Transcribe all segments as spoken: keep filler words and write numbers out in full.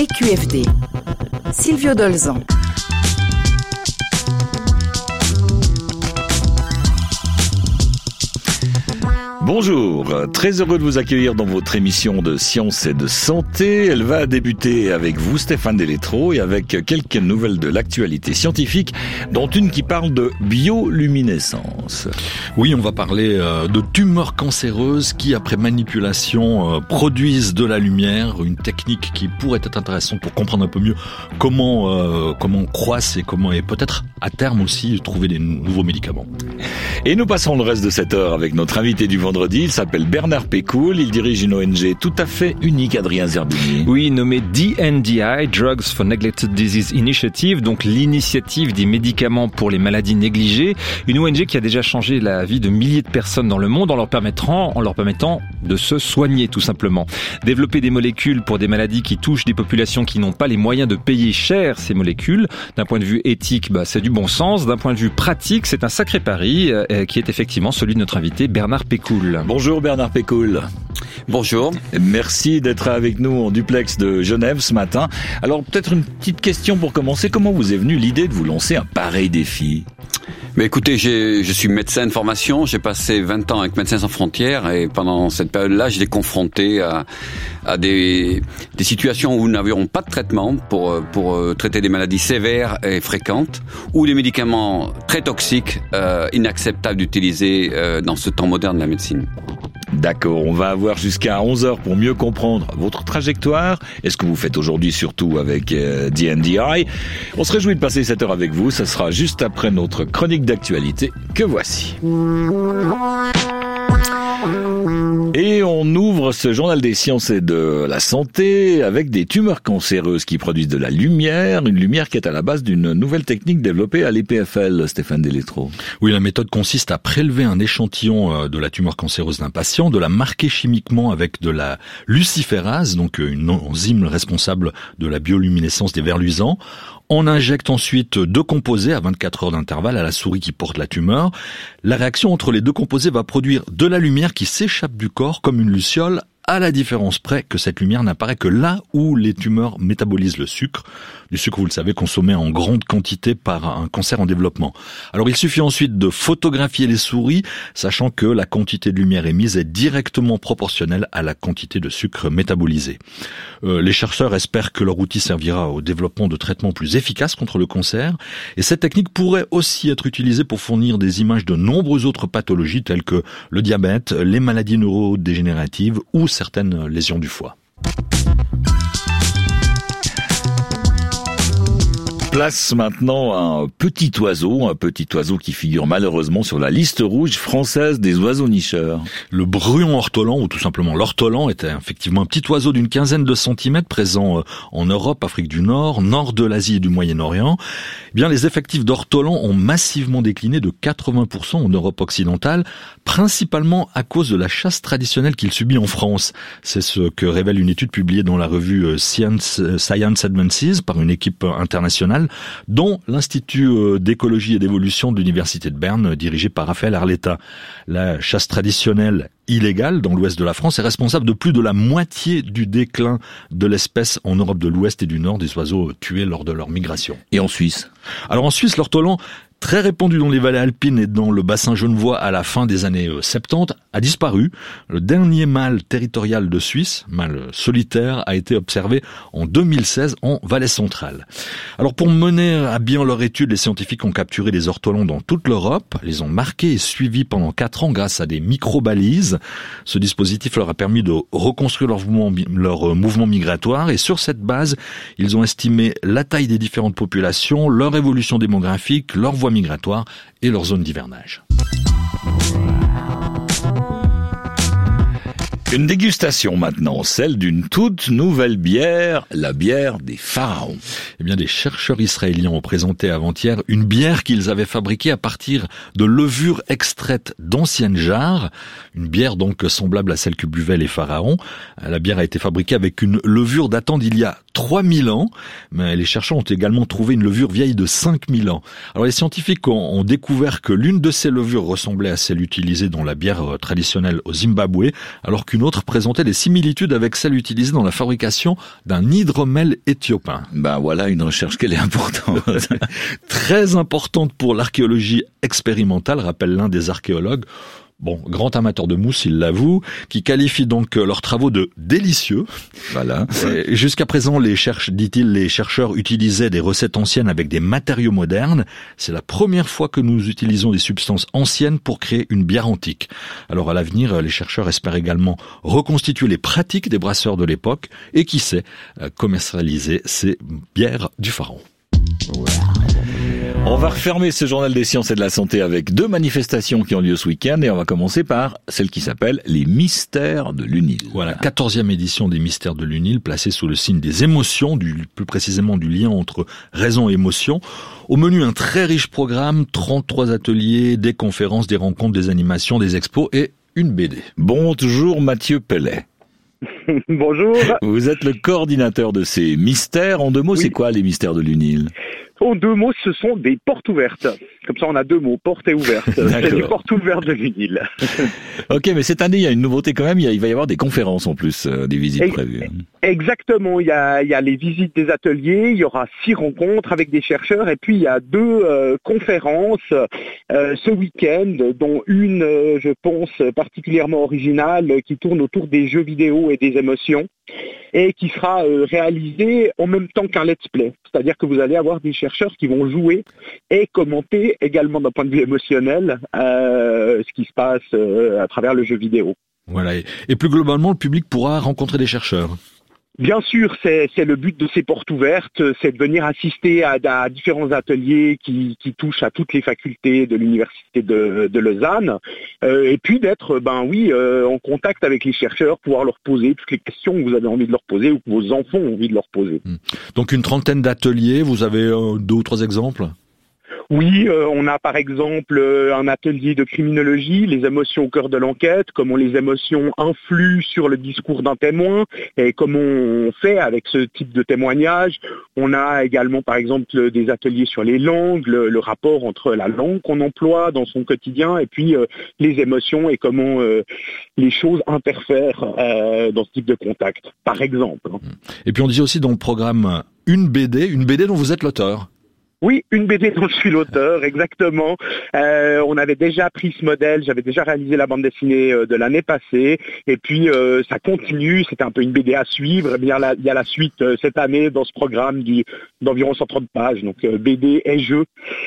V Q F D. Silvio Dolzan. Bonjour, très heureux de vous accueillir dans votre émission de science et de santé. Elle va débuter avec vous, Stéphane Deletro, et avec quelques nouvelles de l'actualité scientifique, dont une qui parle de bioluminescence. Oui, on va parler de tumeurs cancéreuses qui, après manipulation, produisent de la lumière, une technique qui pourrait être intéressante pour comprendre un peu mieux comment euh, comment croissent et comment, et peut-être à terme aussi, trouver des nouveaux médicaments. Et nous passons le reste de cette heure avec notre invité du vendredi. Il s'appelle Bernard Pécoul, il dirige une O N G tout à fait unique, Adrien Zerbini. Oui, nommée D N D I, Drugs for Neglected Disease Initiative, donc l'initiative des médicaments pour les maladies négligées. Une O N G qui a déjà changé la vie de milliers de personnes dans le monde en leur permettant, en leur permettant de se soigner tout simplement. Développer des molécules pour des maladies qui touchent des populations qui n'ont pas les moyens de payer cher ces molécules. D'un point de vue éthique, bah, c'est du bon sens. D'un point de vue pratique, c'est un sacré pari euh, qui est effectivement celui de notre invité Bernard Pécoul. Bonjour Bernard Pécoul. Bonjour. Merci d'être avec nous en duplex de Genève ce matin. Alors peut-être une petite question pour commencer. Comment vous est venue l'idée de vous lancer un pareil défi ? Mais écoutez, j'ai, je suis médecin de formation, j'ai passé vingt ans avec Médecins sans frontières et pendant cette période-là, j'étais confronté à, à des, des situations où nous n'avions pas de traitement pour, pour traiter des maladies sévères et fréquentes ou des médicaments très toxiques, euh, inacceptables d'utiliser euh, dans ce temps moderne de la médecine. D'accord, on va avoir jusqu'à onze heures pour mieux comprendre votre trajectoire et ce que vous faites aujourd'hui, surtout avec euh, D N D I. On se réjouit de passer cette heure avec vous, ça sera juste après notre chronique d'actualité que voici. Et on ouvre ce journal des sciences et de la santé avec des tumeurs cancéreuses qui produisent de la lumière, une lumière qui est à la base d'une nouvelle technique développée à l'E P F L, Stéphane Deletro. Oui, la méthode consiste à prélever un échantillon de la tumeur cancéreuse d'un patient, de la marquer chimiquement avec de la luciférase, donc une enzyme responsable de la bioluminescence des vers luisants. On injecte ensuite deux composés à vingt-quatre heures d'intervalle à la souris qui porte la tumeur. La réaction entre les deux composés va produire de la lumière qui s'échappe du corps comme une luciole, à la différence près que cette lumière n'apparaît que là où les tumeurs métabolisent le sucre. Du sucre, vous le savez, consommé en grande quantité par un cancer en développement. Alors il suffit ensuite de photographier les souris, sachant que la quantité de lumière émise est directement proportionnelle à la quantité de sucre métabolisé. Euh, les chercheurs espèrent que leur outil servira au développement de traitements plus efficaces contre le cancer. Et cette technique pourrait aussi être utilisée pour fournir des images de nombreuses autres pathologies telles que le diabète, les maladies neurodégénératives ou certaines lésions du foie. Place maintenant à un petit oiseau, un petit oiseau qui figure malheureusement sur la liste rouge française des oiseaux nicheurs. Le bruant ortolan, ou tout simplement l'ortolan, est effectivement un petit oiseau d'une quinzaine de centimètres présent en Europe, Afrique du Nord, nord de l'Asie et du Moyen-Orient. Eh bien, les effectifs d'ortolan ont massivement décliné de quatre-vingts pour cent en Europe occidentale, principalement à cause de la chasse traditionnelle qu'il subit en France. C'est ce que révèle une étude publiée dans la revue Science, Science Advances par une équipe internationale, dont l'Institut d'écologie et d'évolution de l'Université de Berne, dirigé par Raphaël Arletta. La chasse traditionnelle illégale dans l'ouest de la France est responsable de plus de la moitié du déclin de l'espèce en Europe de l'Ouest et du Nord, des oiseaux tués lors de leur migration. Et en Suisse ? Alors en Suisse, l'ortolan, très répandu dans les vallées alpines et dans le bassin genevois à la fin des années soixante-dix, a disparu. Le dernier mâle territorial de Suisse, mâle solitaire, a été observé en deux mille seize en Valais centrale. Alors pour mener à bien leur étude, les scientifiques ont capturé des ortolans dans toute l'Europe, les ont marqués et suivis pendant quatre ans grâce à des micro-balises. Ce dispositif leur a permis de reconstruire leur mouvement, leur mouvement migratoire et sur cette base, ils ont estimé la taille des différentes populations, leur évolution démographique, leur voie migratoire et leur zone d'hivernage. Une dégustation maintenant, celle d'une toute nouvelle bière, la bière des pharaons. Eh bien, des chercheurs israéliens ont présenté avant-hier une bière qu'ils avaient fabriquée à partir de levures extraites d'anciennes jarres. Une bière donc semblable à celle que buvaient les pharaons. La bière a été fabriquée avec une levure datant d'il y a trois mille ans, mais les chercheurs ont également trouvé une levure vieille de cinq mille ans. Alors les scientifiques ont, ont découvert que l'une de ces levures ressemblait à celle utilisée dans la bière traditionnelle au Zimbabwe, alors qu'une autre présentait des similitudes avec celle utilisée dans la fabrication d'un hydromel éthiopien. Ben voilà une recherche qu'elle est importante. Très importante pour l'archéologie expérimentale, rappelle l'un des archéologues. Bon, grand amateur de mousse, il l'avoue, qui qualifie donc leurs travaux de délicieux. Voilà. Et jusqu'à présent, les cherche, dit-il, les chercheurs utilisaient des recettes anciennes avec des matériaux modernes. C'est la première fois que nous utilisons des substances anciennes pour créer une bière antique. Alors à l'avenir, les chercheurs espèrent également reconstituer les pratiques des brasseurs de l'époque et qui sait, commercialiser ces bières du pharaon. On va refermer ce journal des sciences et de la santé avec deux manifestations qui ont lieu ce week-end et on va commencer par celle qui s'appelle les Mystères de l'Unil. Voilà, quatorzième édition des Mystères de l'Unil, placée sous le signe des émotions, du, plus précisément du lien entre raison et émotion. Au menu, un très riche programme, trente-trois ateliers, des conférences, des rencontres, des animations, des expos et une B D. Bon, toujours Mathieu Pellet. Bonjour. Vous êtes le coordinateur de ces mystères. En deux mots, oui. C'est quoi les Mystères de l'Unil ? En deux mots, ce sont des portes ouvertes. Comme ça, on a deux mots, porte et ouverte. C'est les portes ouvertes de l'Unil. Ok, mais cette année, il y a une nouveauté quand même. Il, y a, il va y avoir des conférences en plus, euh, des visites et, prévues. Exactement. Il y, a, il y a les visites des ateliers. Il y aura six rencontres avec des chercheurs. Et puis, il y a deux euh, conférences euh, ce week-end, dont une, euh, je pense, particulièrement originale, qui tourne autour des jeux vidéo et des émotions, et qui sera euh, réalisée en même temps qu'un let's play. C'est-à-dire que vous allez avoir des chercheurs qui vont jouer et commenter également d'un point de vue émotionnel euh, ce qui se passe euh, à travers le jeu vidéo. Voilà. Et, et plus globalement, le public pourra rencontrer des chercheurs. Bien sûr, c'est, c'est le but de ces portes ouvertes, c'est de venir assister à, à différents ateliers qui, qui touchent à toutes les facultés de l'université de, de Lausanne, euh, et puis d'être, ben oui, euh, en contact avec les chercheurs, pouvoir leur poser toutes les questions que vous avez envie de leur poser ou que vos enfants ont envie de leur poser. Donc une trentaine d'ateliers, vous avez euh, deux ou trois exemples ? Oui, euh, on a par exemple euh, un atelier de criminologie, les émotions au cœur de l'enquête, comment les émotions influent sur le discours d'un témoin et comment on fait avec ce type de témoignage. On a également par exemple des ateliers sur les langues, le, le rapport entre la langue qu'on emploie dans son quotidien et puis euh, les émotions et comment euh, les choses interfèrent euh, dans ce type de contact, par exemple. Et puis on dit aussi dans le programme une B D, une B D dont vous êtes l'auteur. Oui, une B D dont je suis l'auteur, exactement. Euh, on avait déjà pris ce modèle, j'avais déjà réalisé la bande dessinée euh, de l'année passée, et puis euh, ça continue, c'était un peu une B D à suivre, et bien là, il y a la suite euh, cette année dans ce programme du, d'environ cent trente pages, donc euh, B D et jeux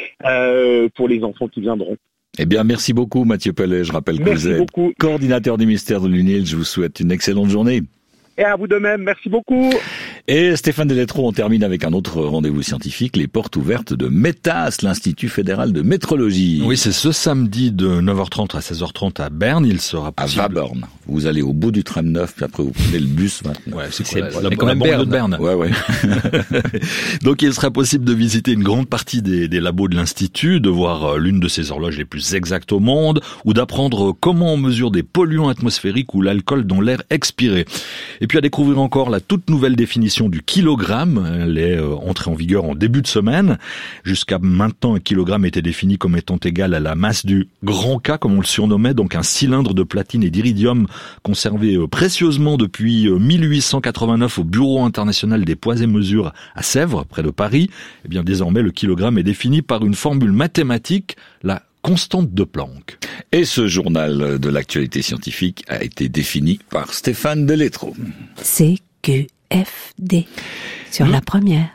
euh, pour les enfants qui viendront. Eh bien, merci beaucoup Mathieu Pellet, je rappelle que merci vous êtes beaucoup. coordinateur des Mystères de l'Unil, je vous souhaite une excellente journée. Et à vous de même, merci beaucoup. Et Stéphane Deletreau, on termine avec un autre rendez-vous scientifique, les portes ouvertes de METAS, l'Institut fédéral de métrologie. Oui, c'est ce samedi de neuf heures trente à seize heures trente à Berne. Il sera possible... À Vaborne. Vous allez au bout du tram neuf, puis après vous prenez le bus maintenant. Ouais, c'est, c'est quoi, la, la, la, la, la banlieue de Berne. Ouais, ouais. Donc il sera possible de visiter une grande partie des, des labos de l'Institut, de voir l'une de ses horloges les plus exactes au monde, ou d'apprendre comment on mesure des polluants atmosphériques ou l'alcool dans l'air expiré. Et puis à découvrir encore la toute nouvelle définition du kilogramme. Elle est euh, entrée en vigueur en début de semaine. Jusqu'à maintenant, un kilogramme était défini comme étant égal à la masse du grand K, comme on le surnommait, donc un cylindre de platine et d'iridium conservé euh, précieusement depuis euh, mille huit cent quatre-vingt-neuf au Bureau international des poids et mesures à Sèvres, près de Paris. Eh bien, désormais, le kilogramme est défini par une formule mathématique, la constante de Planck. Et ce journal de l'actualité scientifique a été défini par Stéphane Deletreau. C Q F D sur mmh. la première.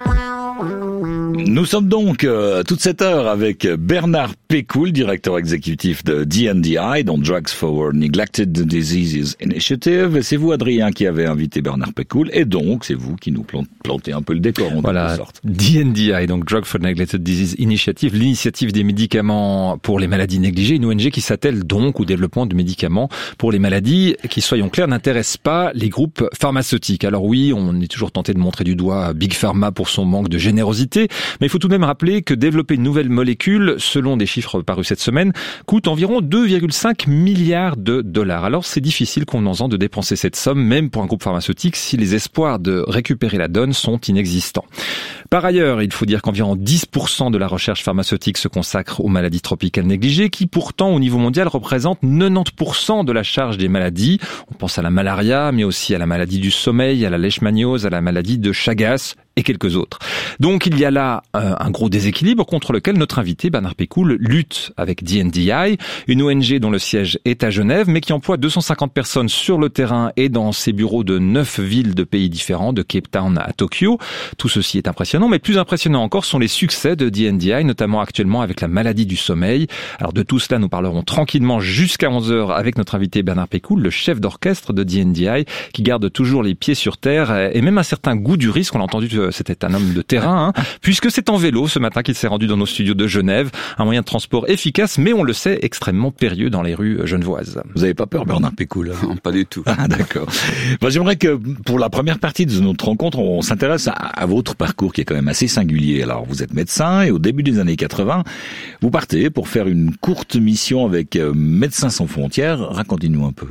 Nous sommes donc euh, toute cette heure avec Bernard Pécoul, directeur exécutif de D N D I, dont Drugs for Neglected Diseases Initiative. Et c'est vous, Adrien, qui avez invité Bernard Pécoul. Et donc, c'est vous qui nous plantez un peu le décor, en voilà, quelque sorte. D N D I, donc Drugs for Neglected Diseases Initiative, l'initiative des médicaments pour les maladies négligées, une O N G qui s'attelle donc au développement de médicaments pour les maladies qui, soyons clairs, n'intéressent pas les groupes pharmaceutiques. Alors oui, on est toujours tenté de montrer du doigt Big Pharma pour son manque de générosité biodiversité. Mais il faut tout de même rappeler que développer une nouvelle molécule, selon des chiffres parus cette semaine, coûte environ deux virgule cinq milliards de dollars. Alors c'est difficile, convenons-en, de dépenser cette somme, même pour un groupe pharmaceutique, si les espoirs de récupérer la donne sont inexistants. Par ailleurs, il faut dire qu'environ dix pour cent de la recherche pharmaceutique se consacre aux maladies tropicales négligées, qui pourtant, au niveau mondial, représentent quatre-vingt-dix pour cent de la charge des maladies. On pense à la malaria, mais aussi à la maladie du sommeil, à la leishmaniose, à la maladie de Chagas et quelques autres. Donc il y a là euh, un gros déséquilibre contre lequel notre invité Bernard Pécoul lutte avec D and D I, une O N G dont le siège est à Genève, mais qui emploie deux cent cinquante personnes sur le terrain et dans ses bureaux de neuf villes de pays différents, de Cape Town à Tokyo. Tout ceci est impressionnant, mais plus impressionnant encore sont les succès de D and D I, notamment actuellement avec la maladie du sommeil. Alors de tout cela, nous parlerons tranquillement jusqu'à onze heures avec notre invité Bernard Pécoul, le chef d'orchestre de D and D I, qui garde toujours les pieds sur terre et même un certain goût du risque. On l'a entendu, c'était un homme de terrain, hein, puisque c'est en vélo ce matin qu'il s'est rendu dans nos studios de Genève, un moyen de transport efficace, mais on le sait, extrêmement périlleux dans les rues genevoises. Vous n'avez pas peur, Bernard Pécoul? Non, pas du tout. Ah, d'accord. Moi, j'aimerais que pour la première partie de notre rencontre, on s'intéresse à, à votre parcours qui est quand même assez singulier. Alors, vous êtes médecin et au début des années quatre-vingts, vous partez pour faire une courte mission avec Médecins sans frontières. Racontez-nous un peu.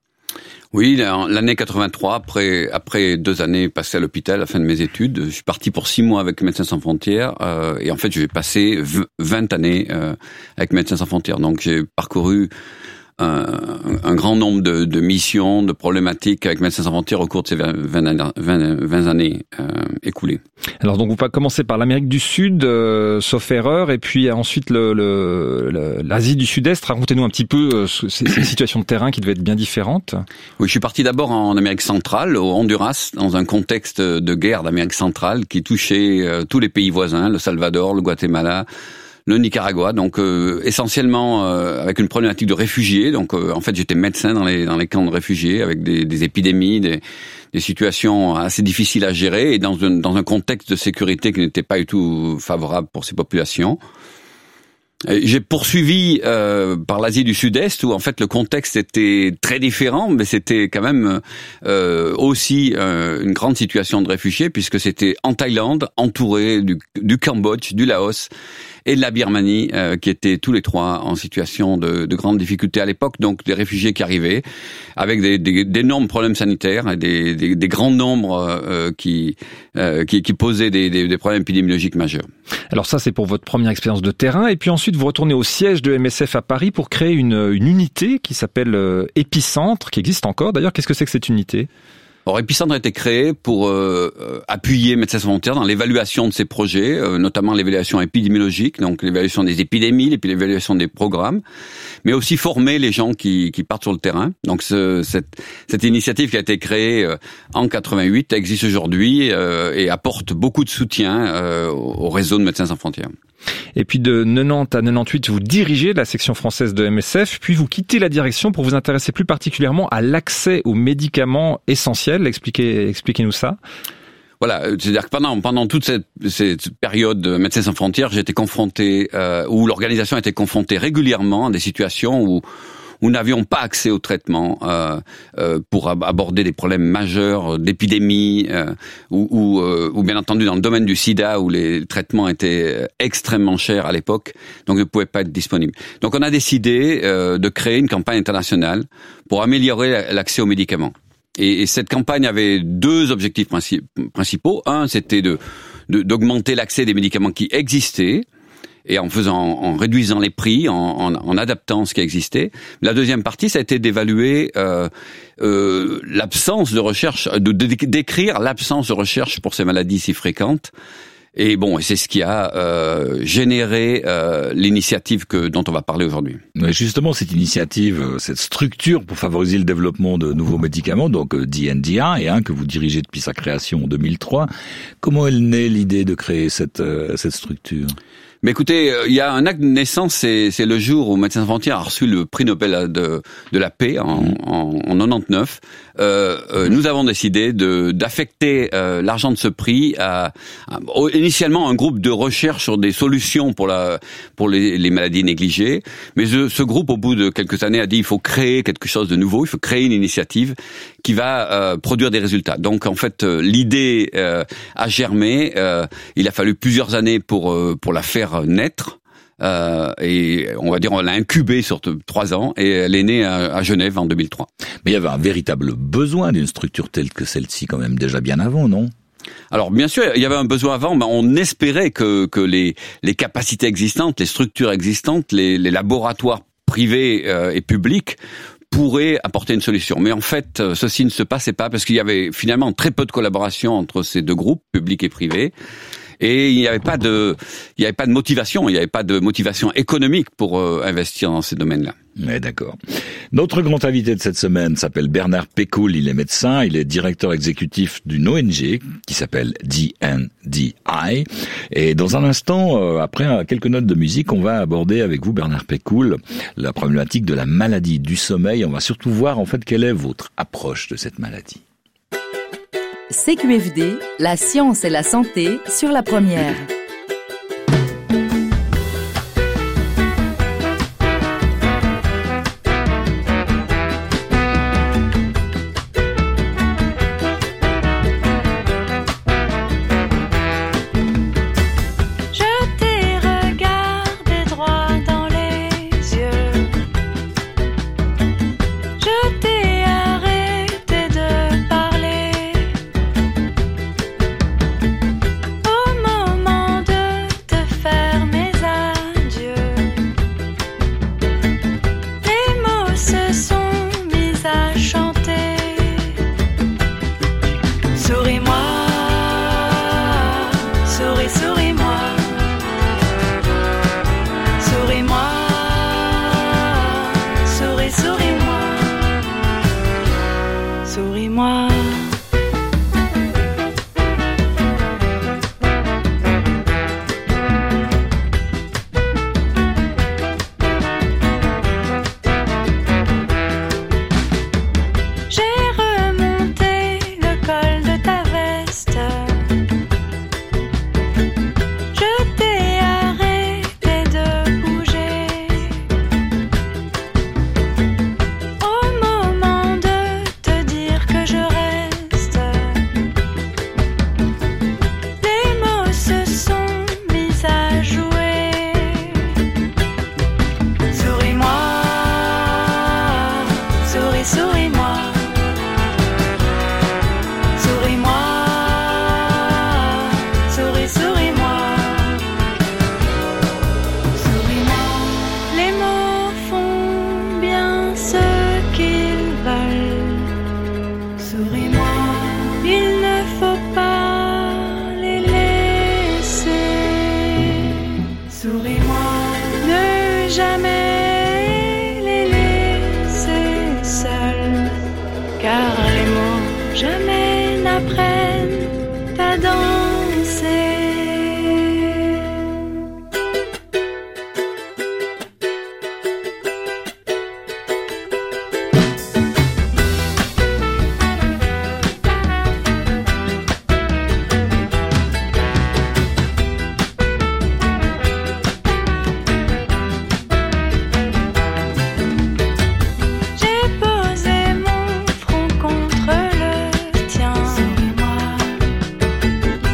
Oui, l'année quatre-vingt-trois, après après deux années passées à l'hôpital à la fin de mes études, je suis parti pour six mois avec Médecins sans frontières euh, et en fait, je vais passer vingt années euh, avec Médecins sans frontières. Donc, j'ai parcouru un, un grand nombre de, de missions, de problématiques avec Médecins sans frontières au cours de ces vingt, vingt, vingt, vingt années euh, écoulées. Alors donc, vous pouvez commencer par l'Amérique du Sud, euh, sauf erreur, et puis ensuite le, le, le, l'Asie du Sud-Est. Racontez-nous un petit peu euh, ces, ces situations de terrain qui devaient être bien différentes. Oui, je suis parti d'abord en Amérique centrale, au Honduras, dans un contexte de guerre d'Amérique centrale qui touchait euh, tous les pays voisins, le Salvador, le Guatemala, le Nicaragua, donc euh, essentiellement euh, avec une problématique de réfugiés. Donc euh, en fait, j'étais médecin dans les dans les camps de réfugiés avec des, des épidémies, des, des situations assez difficiles à gérer et dans un dans un contexte de sécurité qui n'était pas du tout favorable pour ces populations. J'ai poursuivi euh, par l'Asie du Sud-Est où en fait le contexte était très différent, mais c'était quand même euh, aussi euh, une grande situation de réfugiés puisque c'était en Thaïlande, entouré du, du Cambodge, du Laos et de la Birmanie, euh, qui étaient tous les trois en situation de, de grande difficulté à l'époque, donc des réfugiés qui arrivaient avec des, des, d'énormes problèmes sanitaires et des, des, des grands nombres euh, qui, euh, qui qui posaient des, des, des problèmes épidémiologiques majeurs. Alors ça, c'est pour votre première expérience de terrain, et puis ensuite vous retournez au siège de M S F à Paris pour créer une, une unité qui s'appelle euh, Épicentre, qui existe encore. D'ailleurs, qu'est-ce que c'est que cette unité ? Alors, Épicentre a été créé pour euh, appuyer Médecins sans frontières dans l'évaluation de ces projets, euh, notamment l'évaluation épidémiologique, donc l'évaluation des épidémies, l'évaluation des programmes, mais aussi former les gens qui, qui partent sur le terrain. Donc, ce, cette, cette initiative qui a été créée euh, en quatre-vingt-huit existe aujourd'hui euh, et apporte beaucoup de soutien euh, au réseau de Médecins sans frontières. Et puis de quatre-vingt-dix à quatre-vingt-dix-huit, vous dirigez la section française de M S F, puis vous quittez la direction pour vous intéresser plus particulièrement à l'accès aux médicaments essentiels. Expliquez, expliquez-nous ça. Voilà, c'est-à-dire que pendant pendant toute cette, cette période de Médecins sans frontières, j'ai été confronté, euh, où l'organisation a été confrontée régulièrement à des situations où nous n'avions pas accès au traitement euh, euh, pour ab- aborder des problèmes majeurs d'épidémie euh, ou, ou, euh, ou bien entendu dans le domaine du sida où les traitements étaient extrêmement chers à l'époque, donc ne pouvaient pas être disponibles. Donc on a décidé euh, de créer une campagne internationale pour améliorer l'accès aux médicaments. Et, et cette campagne avait deux objectifs princi- principaux. Un, c'était de, de d'augmenter l'accès des médicaments qui existaient, et en faisant, en réduisant les prix, en, en, en adaptant ce qui existait. La deuxième partie, ça a été d'évaluer euh, euh, l'absence de recherche, de, de décrire l'absence de recherche pour ces maladies si fréquentes. Et bon, c'est ce qui a euh, généré euh, l'initiative que dont on va parler aujourd'hui. Mais justement, cette initiative, cette structure pour favoriser le développement de nouveaux médicaments, donc D and D I, et un que vous dirigez depuis sa création en deux mille trois, comment elle naît l'idée de créer cette, euh, cette structure ? Mais écoutez, il y a un acte de naissance, c'est, c'est le jour où Médecins sans frontières a reçu le prix Nobel de, de la paix en, en, en quatre-vingt-dix-neuf. Euh, euh, nous avons décidé de, d'affecter euh, l'argent de ce prix à, à, à initialement un groupe de recherche sur des solutions pour la pour les, les maladies négligées. Mais ce, ce groupe, au bout de quelques années, a dit il faut créer quelque chose de nouveau, il faut créer une initiative qui va euh, produire des résultats. Donc en fait, euh, l'idée euh, a germé. Euh, il a fallu plusieurs années pour euh, pour la faire naître. Euh, et on va dire on l'a incubée sur trois ans et elle est née à, à Genève en deux mille trois. Mais il y avait un véritable besoin d'une structure telle que celle-ci quand même déjà bien avant, non ? Alors bien sûr, il y avait un besoin avant, mais on espérait que que les les capacités existantes, les structures existantes, les, les laboratoires privés euh, et publics pourraient apporter une solution. Mais en fait, ceci ne se passait pas parce qu'il y avait finalement très peu de collaboration entre ces deux groupes, publics et privés. Et il n'y avait pas de, il n'y avait pas de motivation, il n'y avait pas de motivation économique pour euh, investir dans ces domaines-là. Ouais, d'accord. Notre grand invité de cette semaine s'appelle Bernard Pécoul, il est médecin, il est directeur exécutif d'une O N G qui s'appelle D N D I. Et dans un instant, euh, après quelques notes de musique, on va aborder avec vous, Bernard Pécoul, la problématique de la maladie du sommeil. On va surtout voir en fait quelle est votre approche de cette maladie. C Q F D, la science et la santé sur la première. Souris-moi.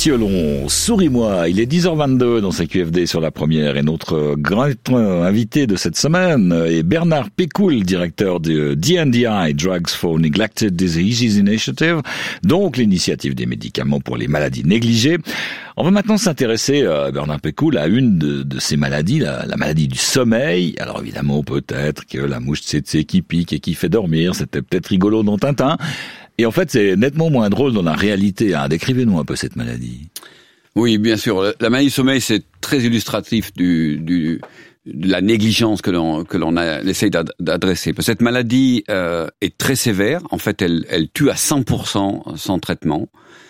Ciolon, souris-moi, il est dix heures vingt-deux dans C Q F D sur la première et notre grand invité de cette semaine est Bernard Pécoul, directeur de D and D I, Drugs for Neglected Diseases Initiative, donc l'initiative des médicaments pour les maladies négligées. On va maintenant s'intéresser, euh, Bernard Pécoul, à une de, de ces maladies, la, la maladie du sommeil. Alors évidemment, peut-être que la mouche tsetse qui pique et qui fait dormir, c'était peut-être rigolo dans Tintin. Et en fait, c'est nettement moins drôle dans la réalité. Hein. Décrivez-nous un peu cette maladie. Oui, bien sûr. La maladie du sommeil, c'est très illustratif du, du, de la négligence que l'on, que l'on a, essaye d'adresser. Parce que cette maladie euh, est très sévère. En fait, elle, elle tue à cent pour cent sans traitement.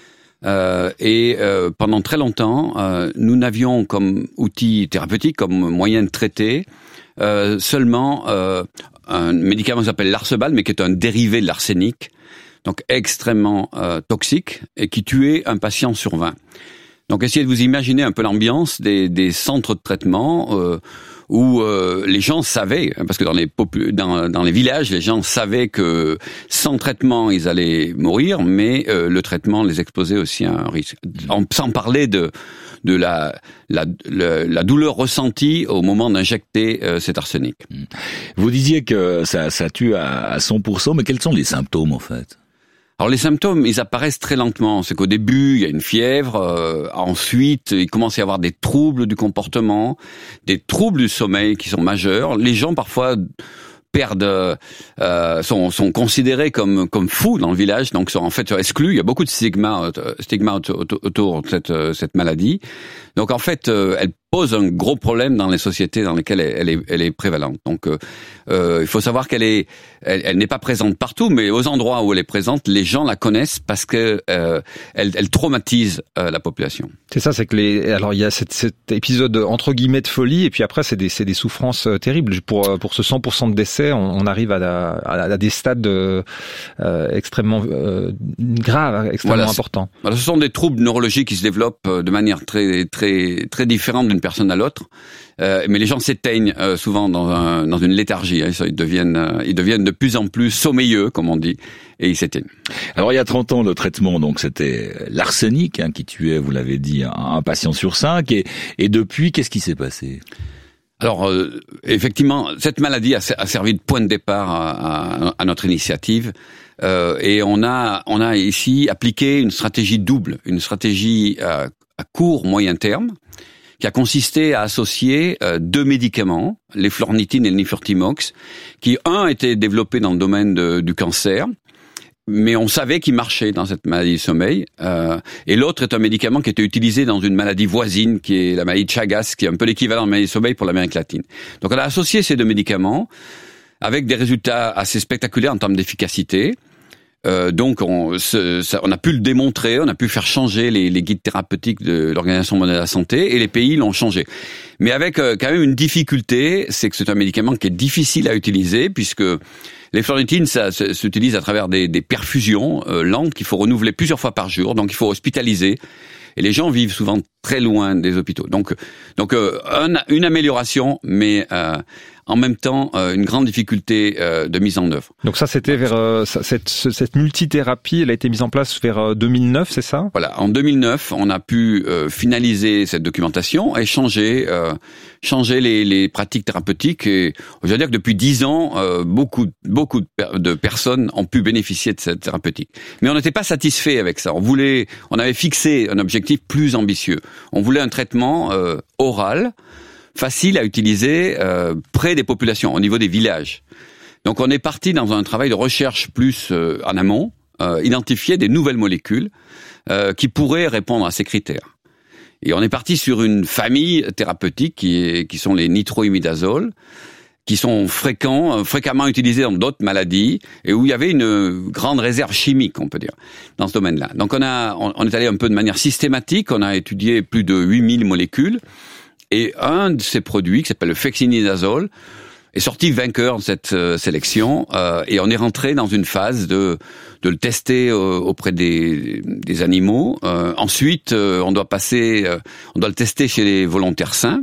Euh, et euh, pendant très longtemps, euh, nous n'avions comme outil thérapeutique, comme moyen de traiter, euh, seulement euh, un médicament qui s'appelle l'Arcebal, mais qui est un dérivé de l'arsenic. Donc extrêmement euh, toxique et qui tuait un patient sur vingt. Donc essayez de vous imaginer un peu l'ambiance des, des centres de traitement euh, où euh, les gens savaient, parce que dans les, popu- dans, dans les villages, les gens savaient que sans traitement, ils allaient mourir, mais euh, le traitement les exposait aussi à un risque. En, sans parler de, de la, la, la, la douleur ressentie au moment d'injecter euh, cet arsenic. Vous disiez que ça, ça tue à, à cent pour cent, mais quels sont les symptômes en fait ? Alors les symptômes, ils apparaissent très lentement. C'est qu'au début, il y a une fièvre. Euh, ensuite, il commence à y avoir des troubles du comportement, des troubles du sommeil qui sont majeurs. Les gens parfois perdent, euh, sont, sont considérés comme comme fous dans le village, donc sont en fait exclus. Il y a beaucoup de stigma, stigma autour de cette cette maladie. Donc en fait, euh, elle pose un gros problème dans les sociétés dans lesquelles elle, elle est elle est prévalente. Donc euh, euh, il faut savoir qu'elle est elle, elle n'est pas présente partout, mais aux endroits où elle est présente, les gens la connaissent parce que euh, elle, elle traumatise euh, la population. C'est ça, c'est que les alors il y a cette, cet épisode entre guillemets de folie et puis après c'est des c'est des souffrances terribles pour pour ce cent pour cent de décès. On, on arrive à, la, à, à des stades euh, extrêmement euh, graves, extrêmement voilà, importants. Voilà, ce sont des troubles neurologiques qui se développent de manière très très très différente d'une personne à l'autre. Euh, mais les gens s'éteignent euh, souvent dans, un, dans une léthargie. Hein, ils deviennent, euh, ils deviennent de plus en plus sommeilleux, comme on dit, et ils s'éteignent. Alors il y a trente ans, le traitement, donc c'était l'arsenic hein, qui tuait, vous l'avez dit, un, un patient sur cinq. Et, et depuis, qu'est-ce qui s'est passé ? Alors euh, effectivement, cette maladie a, a servi de point de départ à, à, à notre initiative. Euh, et on a, on a ici appliqué une stratégie double, une stratégie à, à court, moyen terme, qui a consisté à associer euh, deux médicaments, les l'eflornithine et le nifurtimox, qui un était développé dans le domaine de, du cancer, mais on savait qu'il marchait dans cette maladie du sommeil, euh, et l'autre est un médicament qui était utilisé dans une maladie voisine, qui est la maladie de Chagas, qui est un peu l'équivalent de la maladie du sommeil pour l'Amérique latine. Donc on a associé ces deux médicaments avec des résultats assez spectaculaires en termes d'efficacité. Euh, donc, on, ce, ça, on a pu le démontrer, on a pu faire changer les, les guides thérapeutiques de l'Organisation mondiale de la santé, et les pays l'ont changé. Mais avec euh, quand même une difficulté, c'est que c'est un médicament qui est difficile à utiliser, puisque l'eflornithine, ça s'utilise à travers des, des perfusions euh, lentes qu'il faut renouveler plusieurs fois par jour, donc il faut hospitaliser. Et les gens vivent souvent très loin des hôpitaux. Donc, donc euh, un, une amélioration, mais euh, en même temps euh, une grande difficulté euh, de mise en œuvre. Donc ça, c'était vers euh, cette, cette multithérapie, elle a été mise en place vers euh, deux mille neuf, c'est ça ? Voilà, en deux mille neuf, on a pu euh, finaliser cette documentation et changer, euh, changer les, les pratiques thérapeutiques. Et je veux dire que depuis dix ans, euh, beaucoup, beaucoup de, per- de personnes ont pu bénéficier de cette thérapeutique. Mais on n'était pas satisfait avec ça. On voulait, on avait fixé un objectif plus ambitieux. On voulait un traitement euh, oral, facile à utiliser euh, près des populations, au niveau des villages. Donc on est parti dans un travail de recherche plus euh, en amont, euh, identifier des nouvelles molécules euh, qui pourraient répondre à ces critères. Et on est parti sur une famille thérapeutique qui, est, qui sont les nitroimidazoles, qui sont fréquents, euh, fréquemment utilisés dans d'autres maladies, et où il y avait une grande réserve chimique, on peut dire, dans ce domaine-là. Donc on, a, on, on est allé un peu de manière systématique, on a étudié plus de huit mille molécules, et un de ces produits, qui s'appelle le fexinidazole, est sorti vainqueur de cette euh, sélection, euh, et on est rentré dans une phase de, de le tester euh, auprès des, des animaux. Euh, ensuite, euh, on doit passer, euh, on doit le tester chez les volontaires sains.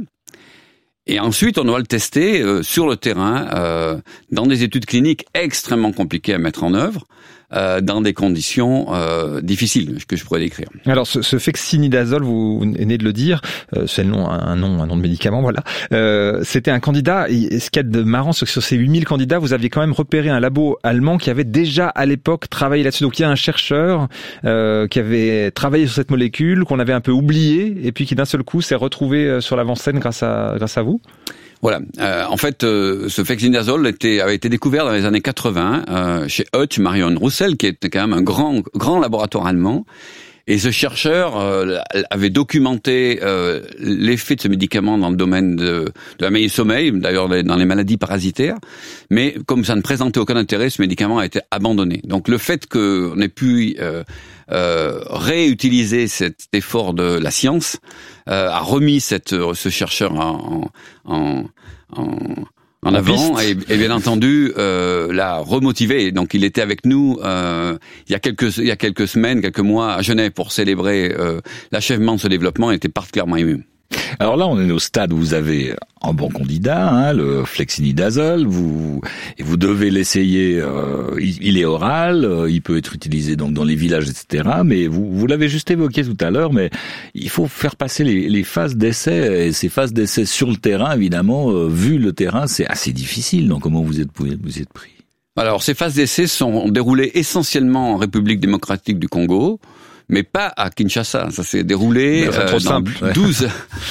Et ensuite, on doit le tester euh, sur le terrain, euh, dans des études cliniques extrêmement compliquées à mettre en œuvre, euh, dans des conditions euh, difficiles que je pourrais décrire. Alors ce, ce fexinidazole, vous venez de le dire, euh, c'est le nom, un nom, un nom de médicament, voilà. Euh, c'était un candidat. Et ce qu'il y a de marrant, c'est que sur ces huit mille candidats, vous aviez quand même repéré un labo allemand qui avait déjà à l'époque travaillé là-dessus. Donc il y a un chercheur euh, qui avait travaillé sur cette molécule, qu'on avait un peu oublié, et puis qui d'un seul coup s'est retrouvé sur l'avant-scène grâce à grâce à vous. Voilà. Euh, en fait, euh, ce fexinidazole était, avait été découvert dans les années quatre-vingts euh, chez Hutch Marion Roussel, qui était quand même un grand, grand laboratoire allemand. Et ce chercheur euh, avait documenté euh, l'effet de ce médicament dans le domaine de, de la maladie du sommeil, d'ailleurs dans les maladies parasitaires. Mais comme ça ne présentait aucun intérêt, ce médicament a été abandonné. Donc le fait qu'on ait pu euh, euh, réutiliser cet effort de la science euh, a remis cette, ce chercheur en, en, en, en avant et, et bien entendu euh, l'a remotivé. Donc il était avec nous euh, il y a quelques il y a quelques semaines, quelques mois à Genève pour célébrer euh, l'achèvement de ce développement. Il était particulièrement ému. Alors là, on est au stade où vous avez un bon candidat, hein, le fexinidazole, vous et vous devez l'essayer. Euh, il, il est oral, euh, il peut être utilisé donc dans les villages, et cetera. Mais vous, vous l'avez juste évoqué tout à l'heure, mais il faut faire passer les, les phases d'essai. Et ces phases d'essai sur le terrain, évidemment, euh, vu le terrain, c'est assez difficile. Donc comment vous êtes vous êtes pris? Alors ces phases d'essai sont déroulées essentiellement en République démocratique du Congo. Mais pas à Kinshasa. Ça s'est déroulé euh, trop dans simple. douze,